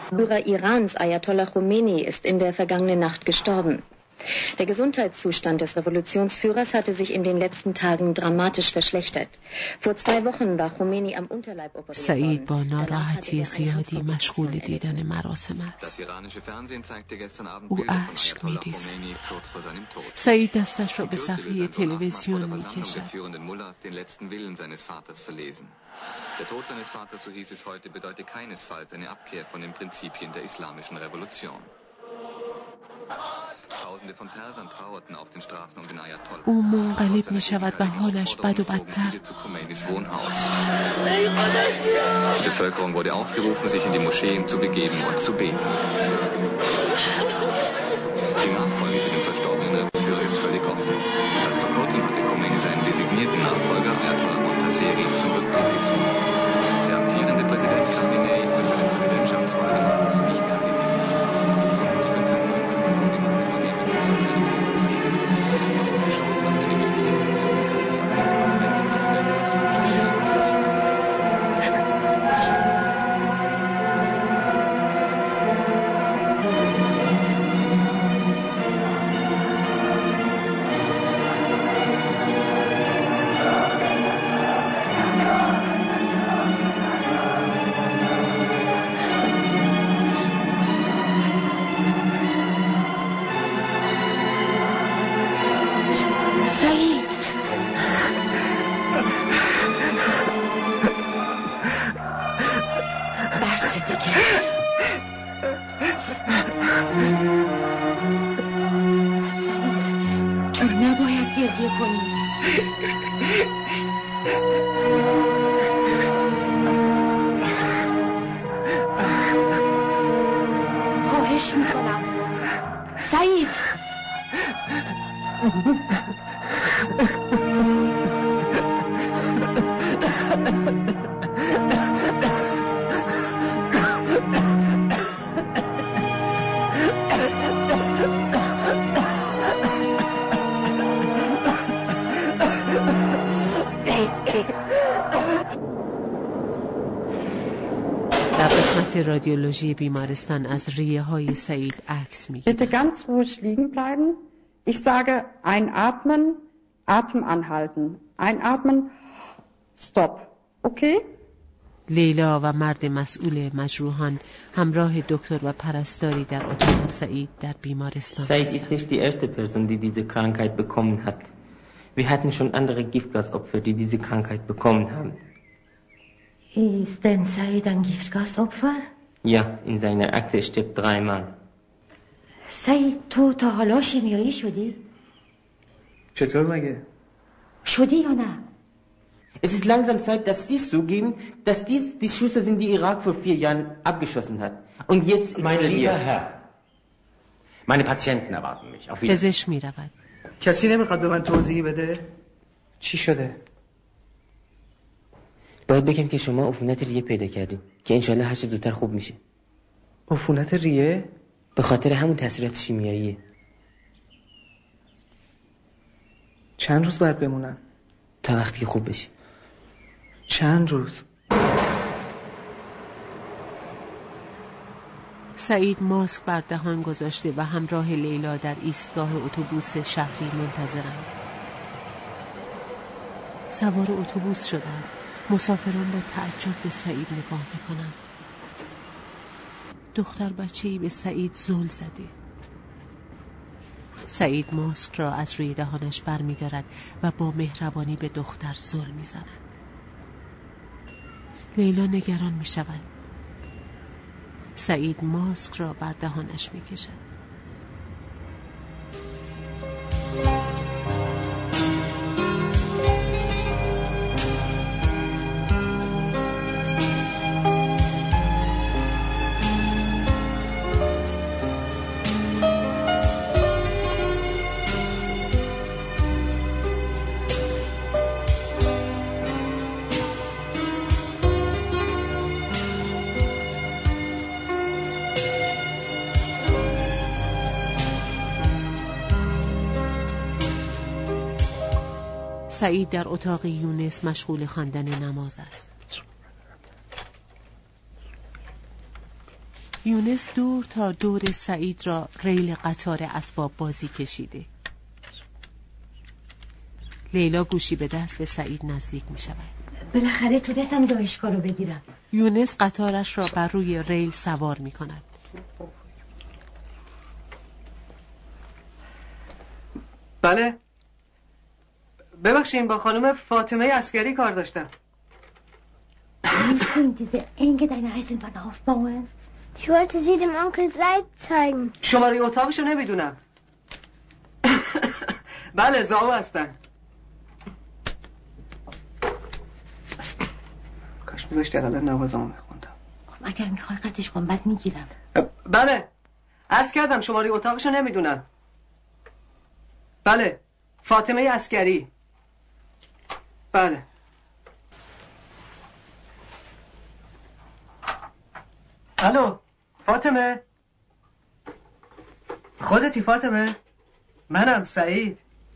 Führer Irans, Ayatollah Khomeini, ist in der vergangenen Nacht gestorben. Der Gesundheitszustand des Revolutionsführers hatte sich in den letzten Tagen dramatisch verschlechtert. Vor 2 Wochen war Khomeini am Unterleib operiert worden. سعید با ناراحتی زیادی مشغول دیدن مراسم است. او اشک می‌ریزد. سعید دستش را به صفحه تلویزیون می‌کشد. Der Tod seines Vaters, so hieß es heute, bedeutet keinesfalls eine Abkehr von den Prinzipien der islamischen Revolution. Tausende von Persern trauerten auf den Straßen um den Ayatollah. او منقلب می شود و حالش بد و بدتر. Die Bevölkerung wurde aufgerufen, sich in die Moscheen zu begeben und zu beten. Die Nachfolge für den verstorbenen Revolutionär ist völlig offen. Erst vor kurzem hatte Khomeini seinen designierten Nachfolger Ayatollah Montaseri zum Rücktritt gezwungen. Der amtierende Präsident Khamenei wird bei den Präsidentschaftswahlen also nicht kandidieren. Vermutlich wird keine Einzelperson die Macht übernehmen, sondern eine Führungsebene. Große Chancen auf eine wichtige Funktion kann sich aber als Parlamentspräsident Hassan خواهش میکنم سعید. رادیولوژی بیمارستان از ریه های سعید عکس میگیرد. Bitte ganz ruhig liegen bleiben. Ich sage einatmen, Atem anhalten. Einatmen, stop. Okay? لیلا و مرد مسئول مجروحان همراه دکتر و پرستاری در اتاق سعید در بیمارستان Said ist nicht die erste Person, die diese Krankheit bekommen hat. Wir hatten schon andere Giftgasopfer, die diese Krankheit bekommen haben. Ist denn Said ein Giftgasopfer? Ja, in seiner Akte stirbt 3 Mal. Said, تو تا حالا شیمیایی شدی؟ چطور مگه؟ شدی یا نه؟ Es ist langsam Zeit, dass Sie zugeben, dass dies die Schüsse sind, die Irak vor 4 Jahren abgeschossen hat. Und jetzt Mein lieber Herr, meine Patienten erwarten mich. Auf Wiedersehen. پزشک می رود. کسی نمیخواد به من توضیحی بده؟ چی شده؟ باید بگم که شما عفونت ریه پیدا کردیم که انشالله هر چه زودتر خوب میشه. عفونت ریه؟ به خاطر همون تاثیرات شیمیاییه. چند روز باید بمونم؟ تا وقتی که خوب بشی. چند روز؟ سعید ماسک بر دهان گذاشته و همراه لیلا در ایستگاه اتوبوس شهری منتظرند. سوار اتوبوس شدند. مسافران با تعجب به سعید نگاه میکنند. دختر بچه‌ای به سعید زل زده. سعید ماسک را از روی دهانش بر می دارد و با مهربانی به دختر زل می زند. لیلا نگران می شود. سعید ماسک را بر دهانش می کشد. سعید در اتاق یونس مشغول خواندن نماز است. یونس دور تا دور سعید را ریل قطار اسباب بازی کشیده. لیلا گوشی به دست به سعید نزدیک می شود. بالاخره تونستم زایشکا رو بگیرم. یونس قطارش را بر روی ریل سوار می کند. بله. ببخشید با خانم فاطمه عسکری کار داشتم. Kannst du ihm diese Enge deiner Eisenbahn aufbauen? Ich wollte sie dem Onkel Seid zeigen. شماره اتاقشو نمیدونم. بله زاو هستن. کاش میذاشتی الان نوازامو میخوندم. خب اگر میخوای قطعش کن بعد میگیرم. بله. عرض کردم شماره اتاقشو نمیدونم. بله. فاطمه عسکری. بله. الو فاطمه. خودتی فاطمه؟ منم سعید.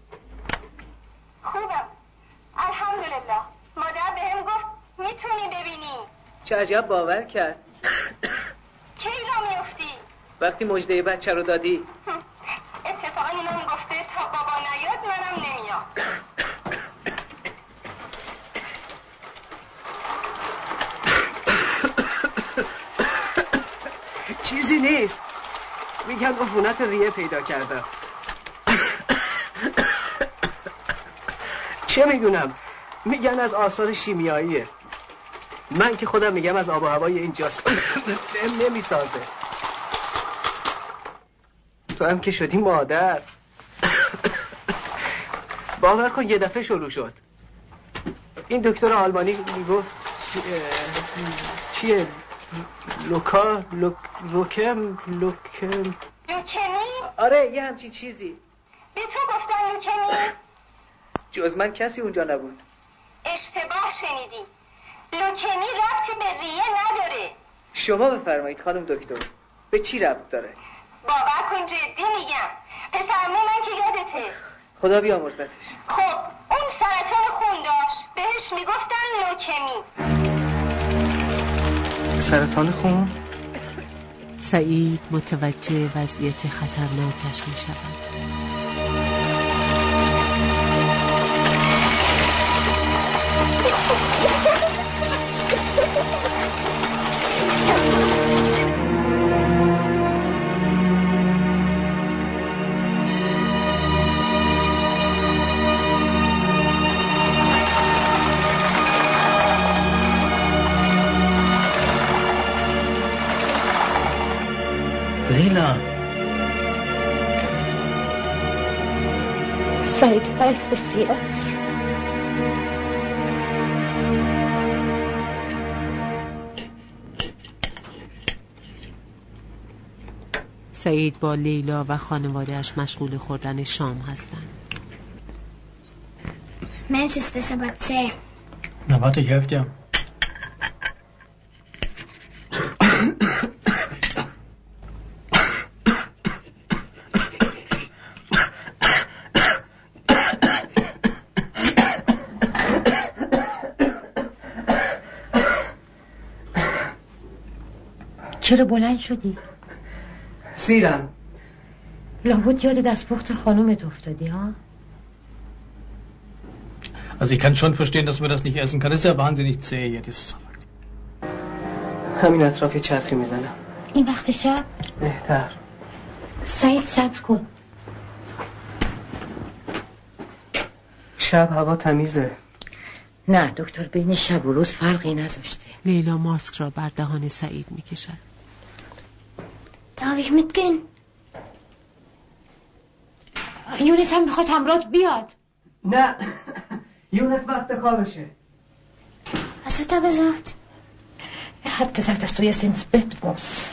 خوبم الحمدلله. مادر بهم گفت میتونی ببینی. چه عجب باور کرد. کی را میفتی؟ وقتی مژده بچه رو دادی. اتفاقا اینم گفته تا بابا نیاد منم نمیام. چیزی نیست. میگن عفونت ریه پیدا کردم. چه میدونم. میگن از آثار شیمیاییه. من که خودم میگم از آب و هوای اینجاست. نمیسازه. تو هم که شدی مادر. باور کن یه دفعه شروع شد. این دکتر آلمانی میگفت چیه؟ لوکمی؟ آره یه همچین چیزی. به تو گفتن لوکمی؟ جز من کسی اونجا نبود. اشتباه شنیدی. لوکمی ربطی به ریه نداره. شما بفرمایید خانم دکتر. به چی ربط داره؟ باور کن جدی میگم. پسرمو من که یادته. خدا بیامرزتش. خب اون سرطان خون داشت. بهش میگفتن لوکمی. سرطان خون؟ سعید متوجه وضعیت خطرناکش می شود. لیلا Seid weiß bis jetzt. سعید با لیلا و خانواده‌اش مشغول خوردن شام هستند. Mensch, ist das aber zäh. Na warte, ich helfe dir. چرا بلند شدی؟ سیرم. لابد یاد دستپخت خانومت افتادی ها؟ Also ich kann schon verstehen, dass man das nicht essen kann. Das ist ja wahnsinnig zäh hier. Das... همین اطراف چرخی میزنم. این وقت شب؟ بهتر. سعید صبر کن. شب هوا تمیزه. نه دکتر بین شب و روز فرقی نذاشته. لیلا ماسک را بر دهان سعید میکشد. Darf ich mitgehen? یونس هم میخواد همراهت بیاد. نه یونس وقت خوابشه. Was hat er gesagt? Er hat gesagt, dass du jetzt ins Bett musst.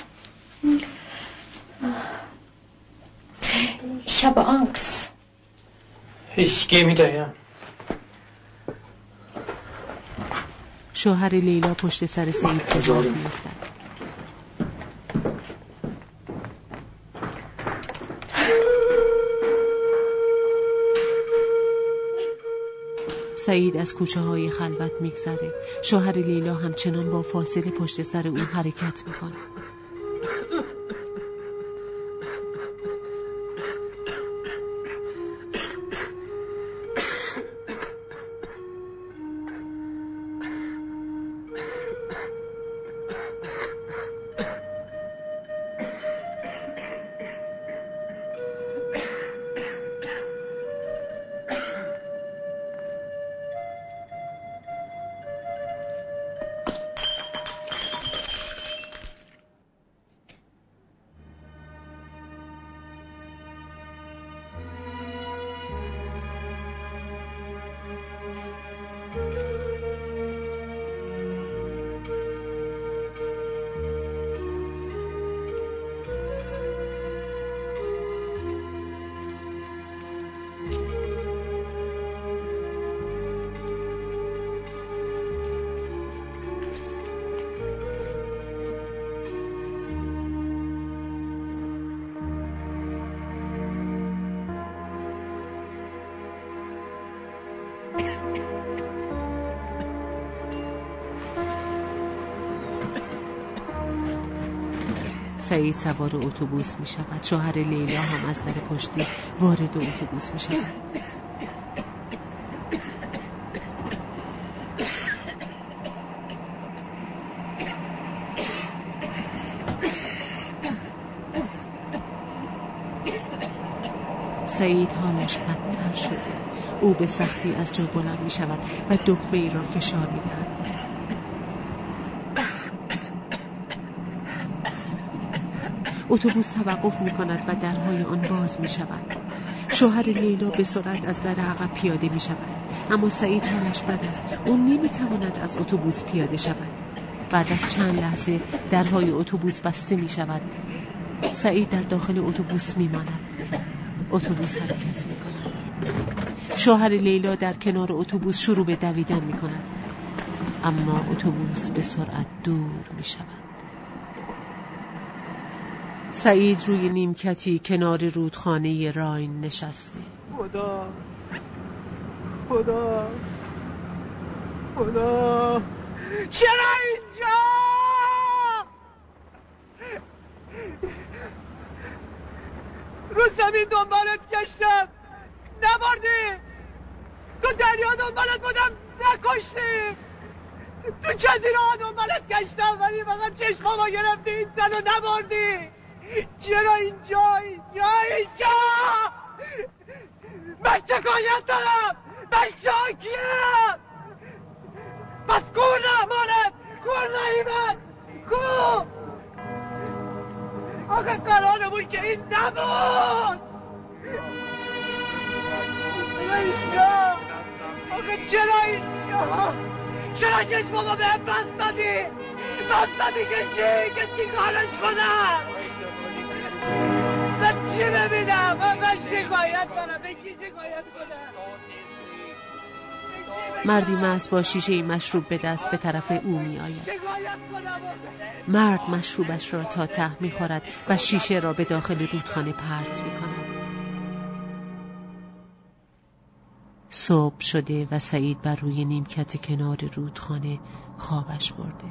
Ich habe Angst. Ich gehe hinterher. شوهر لیلا پشت سر سعید پژار می‌افتد. سعید از کوچه های خلوت میگذره. شوهر لیلا همچنان با فاصله پشت سر اون حرکت میکنه. سعید سوار اتوبوس می شود. شوهر لیلا هم از در پشتی وارد اتوبوس می شود. سعید حالش بدتر شده. او به سختی از جا بلند می شود و دکمه ای را فشار می دهد. اتوبوس توقف می کند و درهای آن باز می شود. شوهر لیلا به سرعت از در عقب پیاده می شود، اما سعید حالش بد است. او نمی تواند از اتوبوس پیاده شود. بعد از چند لحظه درهای اتوبوس بسته می شود. سعید در داخل اتوبوس می ماند. اتوبوس حرکت می کند. شوهر لیلا در کنار اتوبوس شروع به دویدن می کند، اما اتوبوس به سرعت دور می شود. سعید روی نیمکتی کنار رودخانه راین نشسته. خدا خدا خدا، چرا اینجا؟ رو زمین دنبالت گشتم نبردی، تو دریا دنبالت بودم نکشتی، تو جزیره ها دنبالت گشتم ولی فقط چشمامو گرفتی این زن و نبردی. چرا اینجا؟ من شکایت دارم، من شاکیم. پس کور رحمانت، کور رحیمت، کور. آخه قرارمون که این نبود. چرا اینجا؟ آخه چرا اینجا؟ چرا چشمامو به هم بست دادی که چی کارش کنم؟ من چی ببینم؟ من شکایت دارم، به کی شکایت کنم؟ مردی مست با شیشه مشروب به دست به طرف او می آید. مرد مشروبش را تا ته می خورد و شیشه را به داخل رودخانه پرت می کند. صبح شده و سعید بر روی نیمکت کنار رودخانه خوابش برده.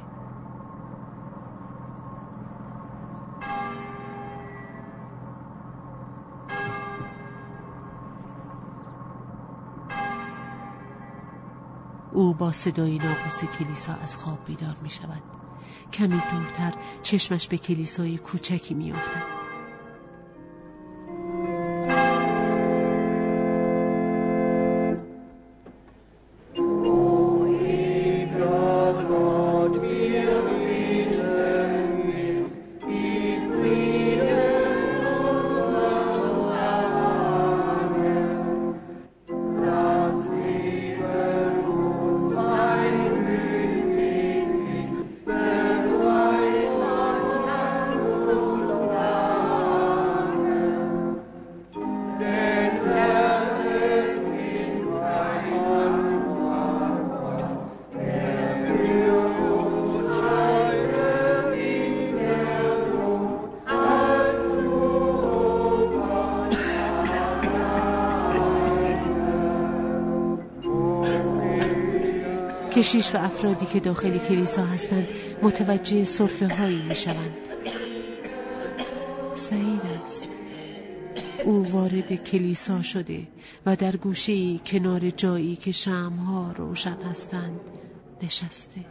او با صدای ناقوس کلیسا از خواب بیدار می شود. کمی دورتر چشمش به کلیسای کوچکی می افتد. کشیش و افرادی که داخل کلیسا هستند متوجه سرفه هایی می شوند. سعید است. او وارد کلیسا شده و در گوشه‌ای کنار جایی که شمع‌ها روشن هستند نشسته.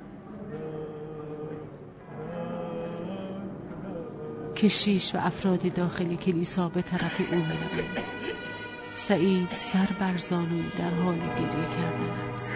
کشیش و افراد داخل کلیسا به طرف او می روند. سعید سر بر زانو در حال گریه کردن است.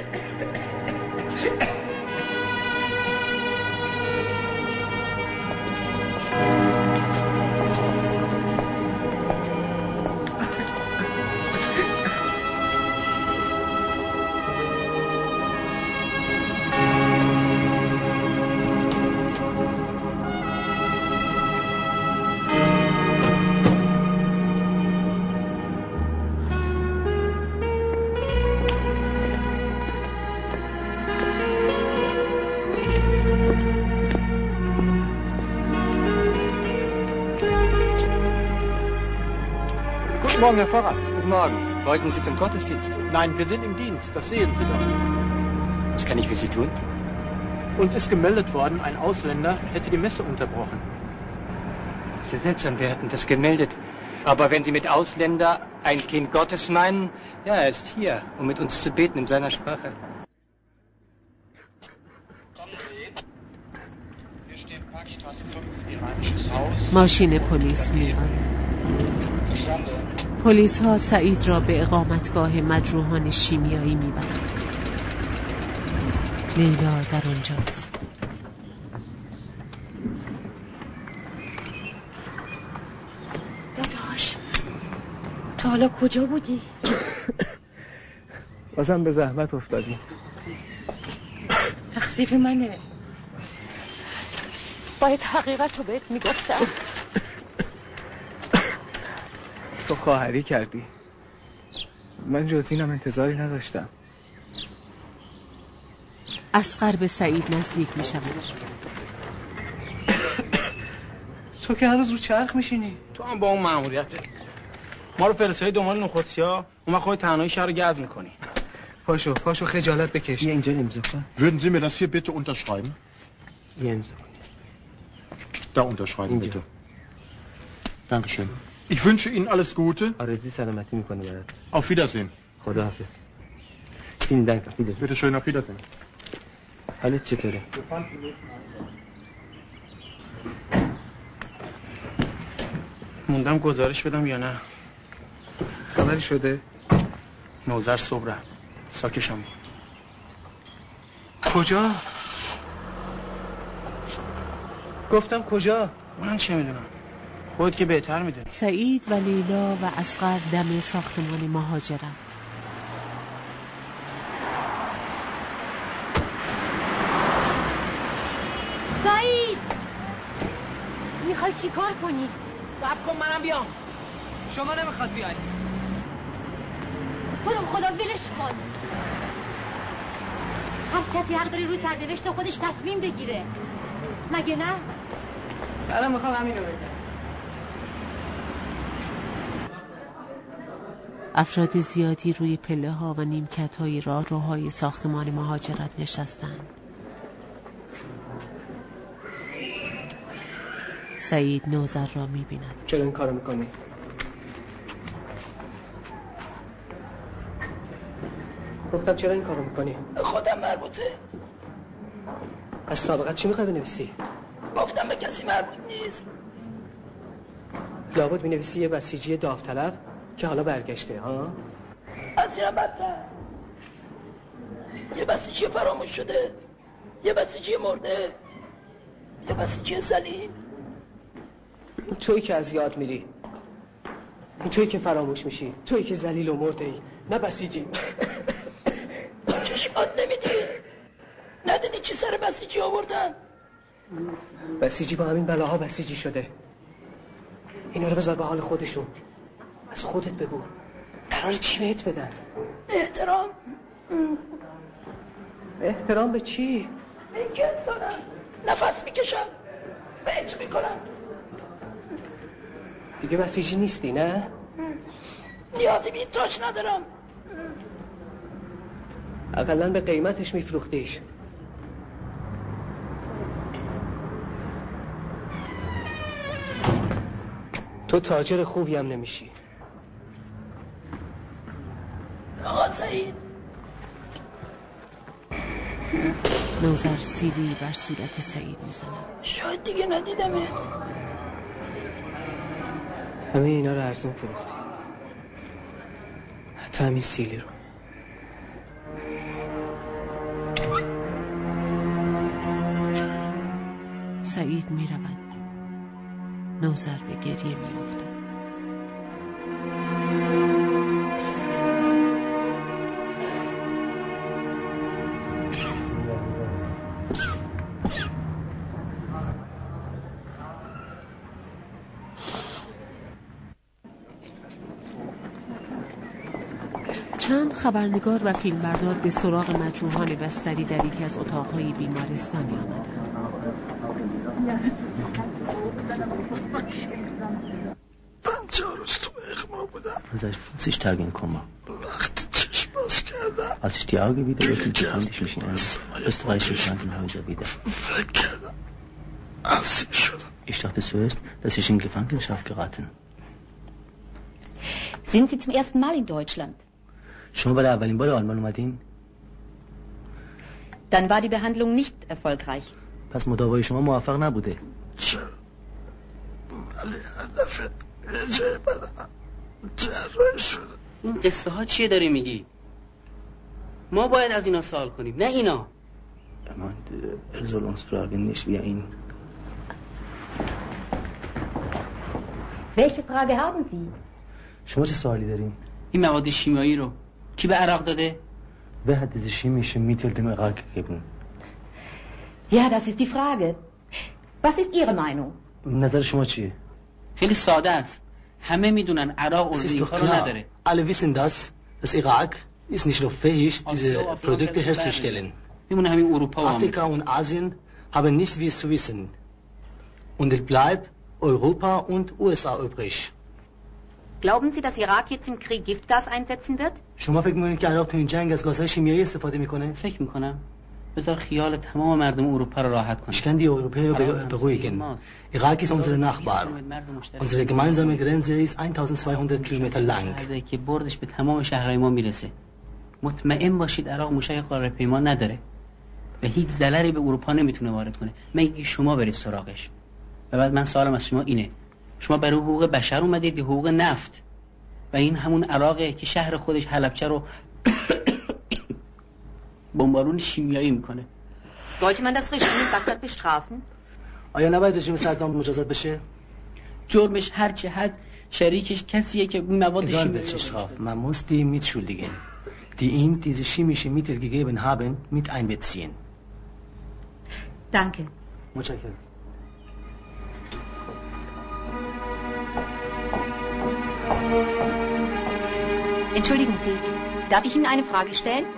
Guten Morgen, Herr Pfarrer. Guten Morgen. Wollten Sie zum Gottesdienst? Nein, wir sind im Dienst. Das sehen Sie doch. Was kann ich für Sie tun? Uns ist gemeldet worden, ein Ausländer hätte die Messe unterbrochen. Sehr seltsam, wir hatten das gemeldet. Aber wenn Sie mit Ausländer ein Kind Gottes meinen, ja, er ist hier, um mit uns zu beten in seiner Sprache. ماشین پلیس میاد. پلیس ها سعید را به اقامتگاه مجروحان شیمیایی میبرند. لیلا در آنجاست. داداش تا حالا کجا بودی؟ بازم به زحمت افتادیم. تقصیر منه. باید حقیقت رو بهت میگفتم. تو خواهری کردی. من جز اینم انتظاری نداشتم. اصغر به سعید نزدیک می شود. تو که هنوز رو چرخ میشینی. تو هم با اون مأموریته. ما رو فرستادی دنبال نخودسیا، اون خودت تنهایی شهر رو گز میکنی. پاشو خجالت بکش. اینجا امضا کن. Würden Sie mir das hier bitte unterschreiben? یه امضا کن. Da unterschreiben bitte. Dankeschön. Ich wünsche Ihnen alles Gute. آرزوی سلامتی میکنه برات. Auf Wiedersehen. خداحافظ. vielen Dank. Auf Wiedersehen. Bitte schön, auf Wiedersehen. حالت چطوره؟ موندم گزارش بدم یا نه. خبری شده؟ نوزر صبح رفت. ساکشم بود. کجا؟ گفتم کجا؟ من چه میدونم. خودت که بهتر میدونی. سعید و لیلا و اصغر دم ساختمان مهاجرت. سعید میخوای چی کار کنی؟ صبر کن منم بیام. شما نمیخواد بیای. تو رو خدا ولش کن. هر کسی حق داره روی سرنوشت خودش تصمیم بگیره، مگه نه؟ الان میخوام همین رو بگم. افراد زیادی روی پله ها و نیمکت های راهروهای ساختمان مهاجرت نشستند. سعید نوزر را می‌بیند. چرا این کارو میکنی؟ گفتم چرا این کارو میکنی؟ خودم مربوطه. از سابقت چی میخوای بنویسی؟ گفتم به کسی مربوط نیست. لابد بنویسی یه بسیجی داوطلب که حالا برگشته ها؟ از اینم بدتر. یه بسیجی فراموش شده، یه بسیجی مرده، یه بسیجی ذلیل. تویی که از یاد میری، تویی که فراموش میشی، تویی که ذلیل و مرده ای، نه بسیجی. چشمات نمیدی؟ ندیدی چی سر بسیجی آوردن؟ بسیجی با همین بلاها بسیجی شده. اینا رو بذار به حال خودشون. از خودت بگو قرار چی بهت بدن؟ احترام. احترام به چی؟ به این که انسانم. نفس میکشم بهت میکنم. دیگه بسیجی نیستی نه؟ نیازی به این تاج ندارم. اقلا به قیمتش میفروختیش. تو تاجر خوبی هم نمیشی. آقا سعید. نوزر سیلی بر صورت سعید میزند. شاید دیگه ندیدمه. همه اینا رو ارزون فروختی، حتی همین سیلی رو. سعید می رود. نوزر به گریه می افتد. چند خبرنگار و فیلمبردار به سراغ مجروحان بستری در یکی از اتاقهای بیمارستانی آمدند. من 4 روز تو اغما بودم. sich Tage in Koma. وقتی چشم باز کردم Als ich die Augen wieder öffnete, fand ich mich in einem österreichischen Krankenhaus wieder. فکر کردم اسیر شدم. Ich dachte zuerst, dass ich in Gefangenschaft geraten. Sind Sie zum ersten Mal in Deutschland? شما برای اولین بار آلمان اومدین؟ Dann war die Behandlung nicht erfolgreich. پس مداوای شما موفق نبوده. این قصه ها چیه داری میگی؟ ما باید از اینا سوال کنیم نه اینا. Er soll uns fragen, nicht wir ihn. Welche Frage haben Sie? شما چه سوالی دارین؟ این مواد شیمیایی رو کی به عراق داده؟ Wer hat diese chemische Mittel dem Irak gegeben? Ja, das ist die Frage. Was ist Ihre Meinung? نظر شما چیه؟ خیلی ساده است. همه میدونن عراق اون این کارو نداره. Alle wissen das Irak ist nicht nur fähig, diese Produkte herzustellen. میمونه همین اروپا و Afrika und Asien haben nichts wie zu wissen. Und es bleibt Europa und USA übrig. Glauben Sie, dass Irak jetzt im Krieg Giftgas einsetzen wird? شما فکر می‌کنید که عراق تو این جنگ از گازهای شیمیایی استفاده می‌کنه؟ فکر می‌کنم. بذار خیال تمام مردم اروپا رو راحت کنه. Ich kann die Europäer beruhigen. Irak ist unsere Nachbar. Unsere gemeinsame Grenze ist 1200 Kilometer lang. که بردش به تمام شهرهای ما میرسه. مطمئن باشید عراق موشک قاره پیما نداره و هیچ ضرری به اروپا نمیتونه وارد کنه. مگه شما برید سراغش. و بعد من سوالم از شما اینه. شما برای حقوق بشر اومدید یا حقوق نفت؟ و این همون عراقه که شهر خودش حلبچه رو بمبارون شیمیایی میکنه. Sollte man das Regime in Bagdad bestrafen? آیا نباید رژیم صدام مجازات بشه؟ جرمش هر چه حد شریکش کسیه که مواد شیمیایی رو Man muss die Mitschuldigen, die ihm diese chemische Mittel gegeben haben, mit einbeziehen. Danke. متشکرم. Entschuldigen Sie, darf ich Ihnen eine Frage stellen?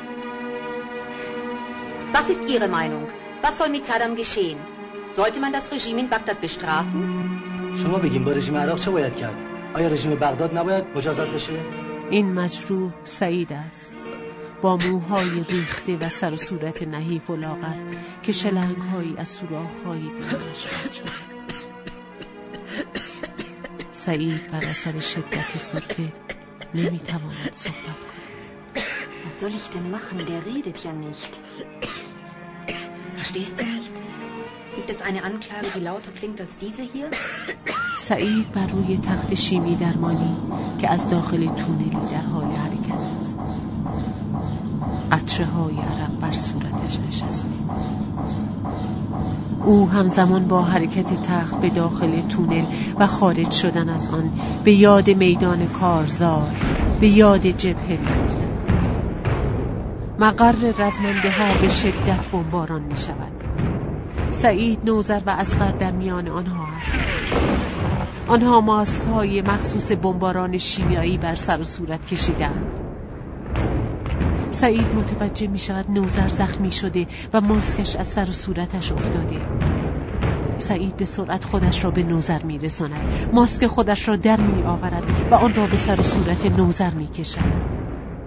Was ist Ihre Meinung? Was soll mit Saddam geschehen? Sollte man das Regime in Bagdad bestrafen? شما بگیم با رژیم عراق چه باید کرد؟ آیا رژیم بغداد نباید مجازات بشه؟ این مجروح سعید است، با موهای ریخته و سر و صورت نحیف و لاغر که شلنگ‌هایی از سوراخ‌های بینش رد شد. سعید بر اثر شدت سرفه نمیتواند صحبت کند. Was soll ich denn machen? Der redet ja nicht. Verstehst du nicht? Gibt es eine Anklage, die lauter klingt als diese hier? سعید بر روی تخت شیمی درمانی که از داخل تونلی در حال حرکت است. قطره‌های عرق بر صورتش نشسته. او همزمان با حرکت تخت به داخل تونل و خارج شدن از آن به یاد میدان کارزار، به یاد جبهه می‌افتد. مقر رزمنده ها به شدت بمباران می شود. سعید، نوذر و اصغر در میان آنها هستند. آنها ماسک های مخصوص بمباران شیمیایی بر سر و صورت کشیدند. سعید متوجه می شود نوذر زخمی شده و ماسکش از سر و صورتش افتاده. سعید به سرعت خودش را به نوذر می رساند. ماسک خودش را در می آورد و آن را به سر و صورت نوذر می کشد.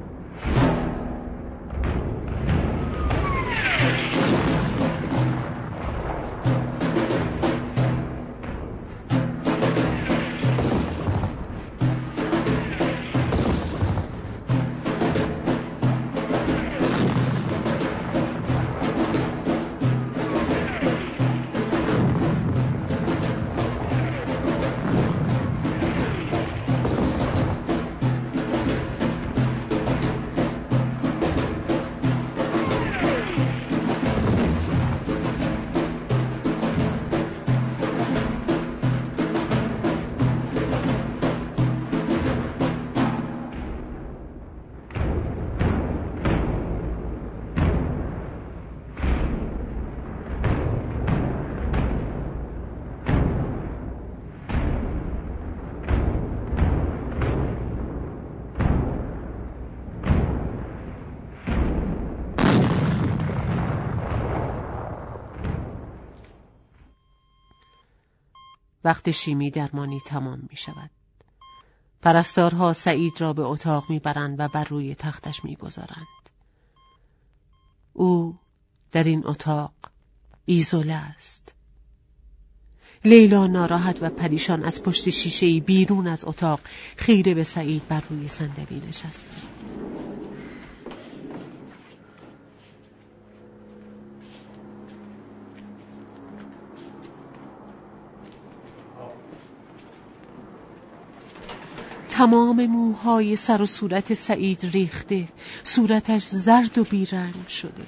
وقت شیمی درمانی تمام می شود. پرستارها سعید را به اتاق می برند و بر روی تختش می گذارند. او در این اتاق ایزوله است. لیلا ناراحت و پریشان از پشت شیشه‌ای بیرون از اتاق خیره به سعید بر روی صندلی نشسته. تمام موهای سر و صورت سعید ریخته، صورتش زرد و بیرنگ شده.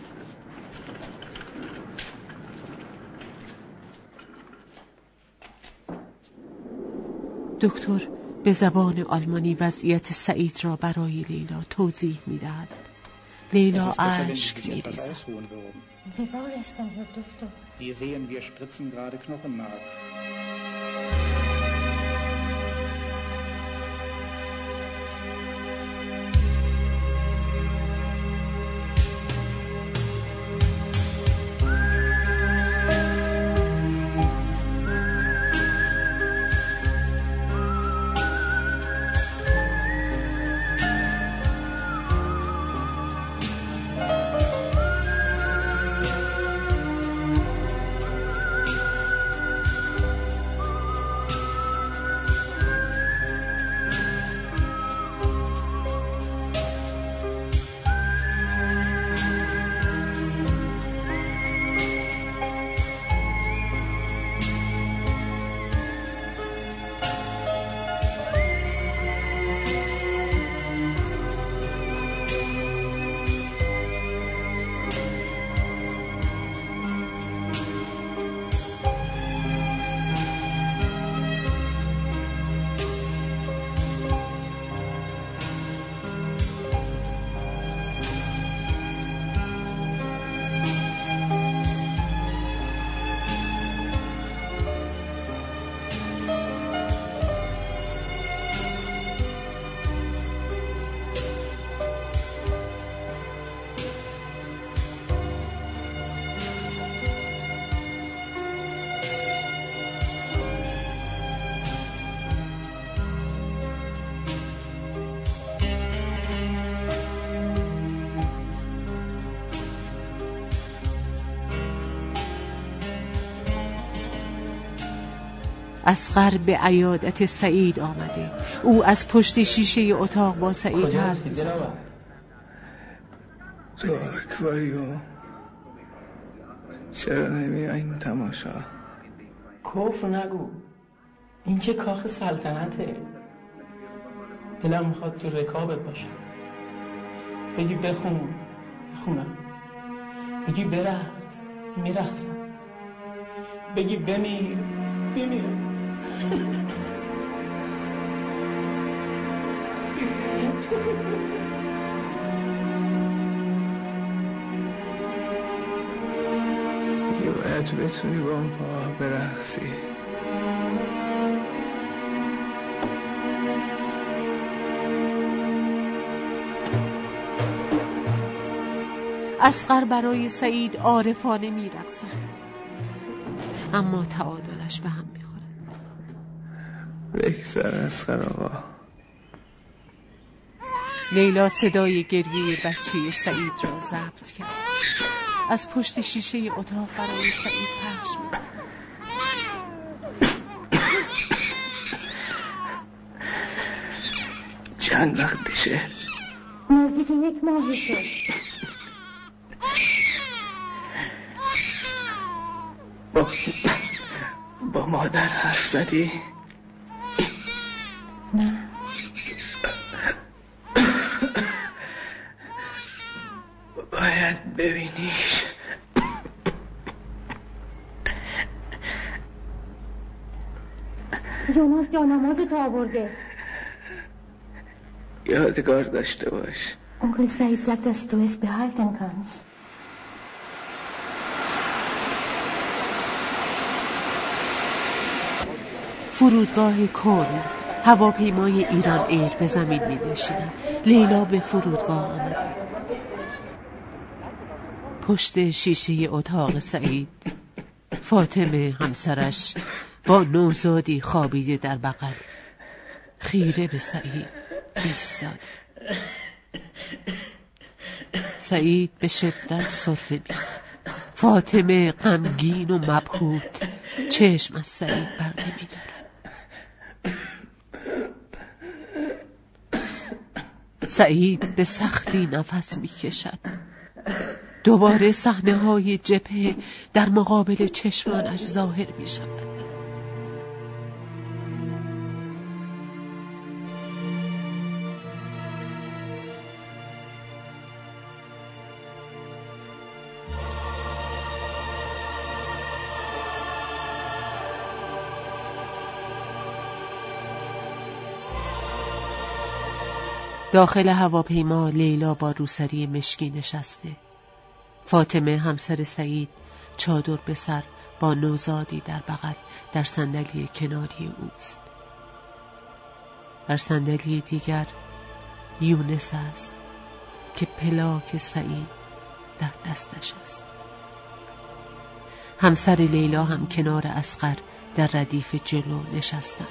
دکتر به زبان آلمانی وضعیت سعید را برای لیلا توضیح می‌دهد. لیلا اشک می‌ریزد. Sie sehen, wir spritzen gerade Knochenmark. اصغر به عیادت سعید آمده. او از پشت شیشه اتاق با سعید حرف می‌زند. تو اکواریوم چرا نمیایین تماشا؟ کفر نگو، این که کاخ سلطنته. دلم میخواد تو رکابت باشم، بگی بخونم، بگی برقص، میرقصم، بگی بمیرم. دیگه باید بتونی با اون پا برقصی. اصغر برای سعید عارفانه میرقصد، اما تعادلش به هم میخوره. بگذر اصغر آقا. لیلا صدای گریه بچه سعید را ضبط کرد. از پشت شیشه اتاق برای سعید پخش می‌کند. چند وقتشه؟ نزدیک 1 ماهشه. با مادر حرف زدی؟ نه. باید ببینیش. یونس جانمازت آورده. یادگار داشته باش. Onkel Said sagt, dass du es behalten kannst. فرودگاه کلن، هواپیمای ایران ایر به زمین می نشیند. لیلا به فرودگاه آمده. پشت شیشه اتاق سعید فاطمه همسرش با نوزادی خوابیده در بغل خیره به سعید ایستاد. سعید به شدت سرفه می‌خورد. فاطمه غمگین و مبهوت چشم از سعید بر نمی‌دارد. سعید به سختی نفس می‌کشد. دوباره صحنه‌های جبهه در مقابل چشمانش ظاهر می‌شود. داخل هواپیما لیلا با روسری مشکی نشسته. فاطمه همسر سعید چادر به سر با نوزادی در بغل در صندلی کناری اوست. بر صندلی دیگر یونس است که پلاک سعید در دستش است. همسر لیلا هم کنار اصغر در ردیف جلو نشستند.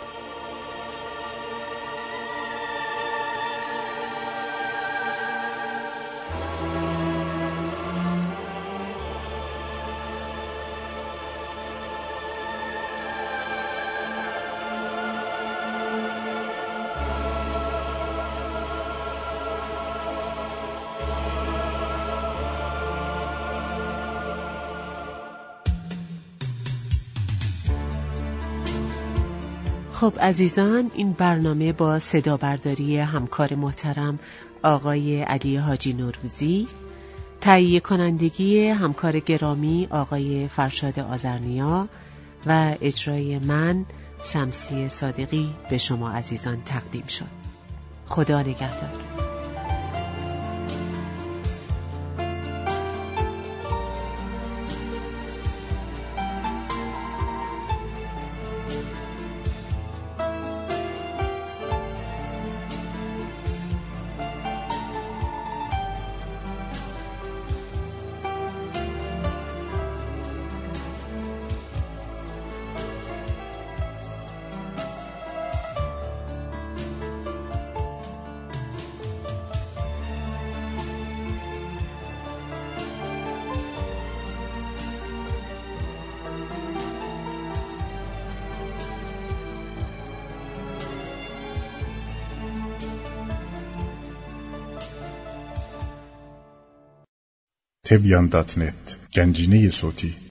خب عزیزان، این برنامه با صدا برداری همکار محترم آقای علی حاجی نوروزی، تهیه کنندگی همکار گرامی آقای فرشاد آذرنیا و اجرای من شمسی صادقی به شما عزیزان تقدیم شد. خدا نگهدار. Tebyan.net Gencine Soti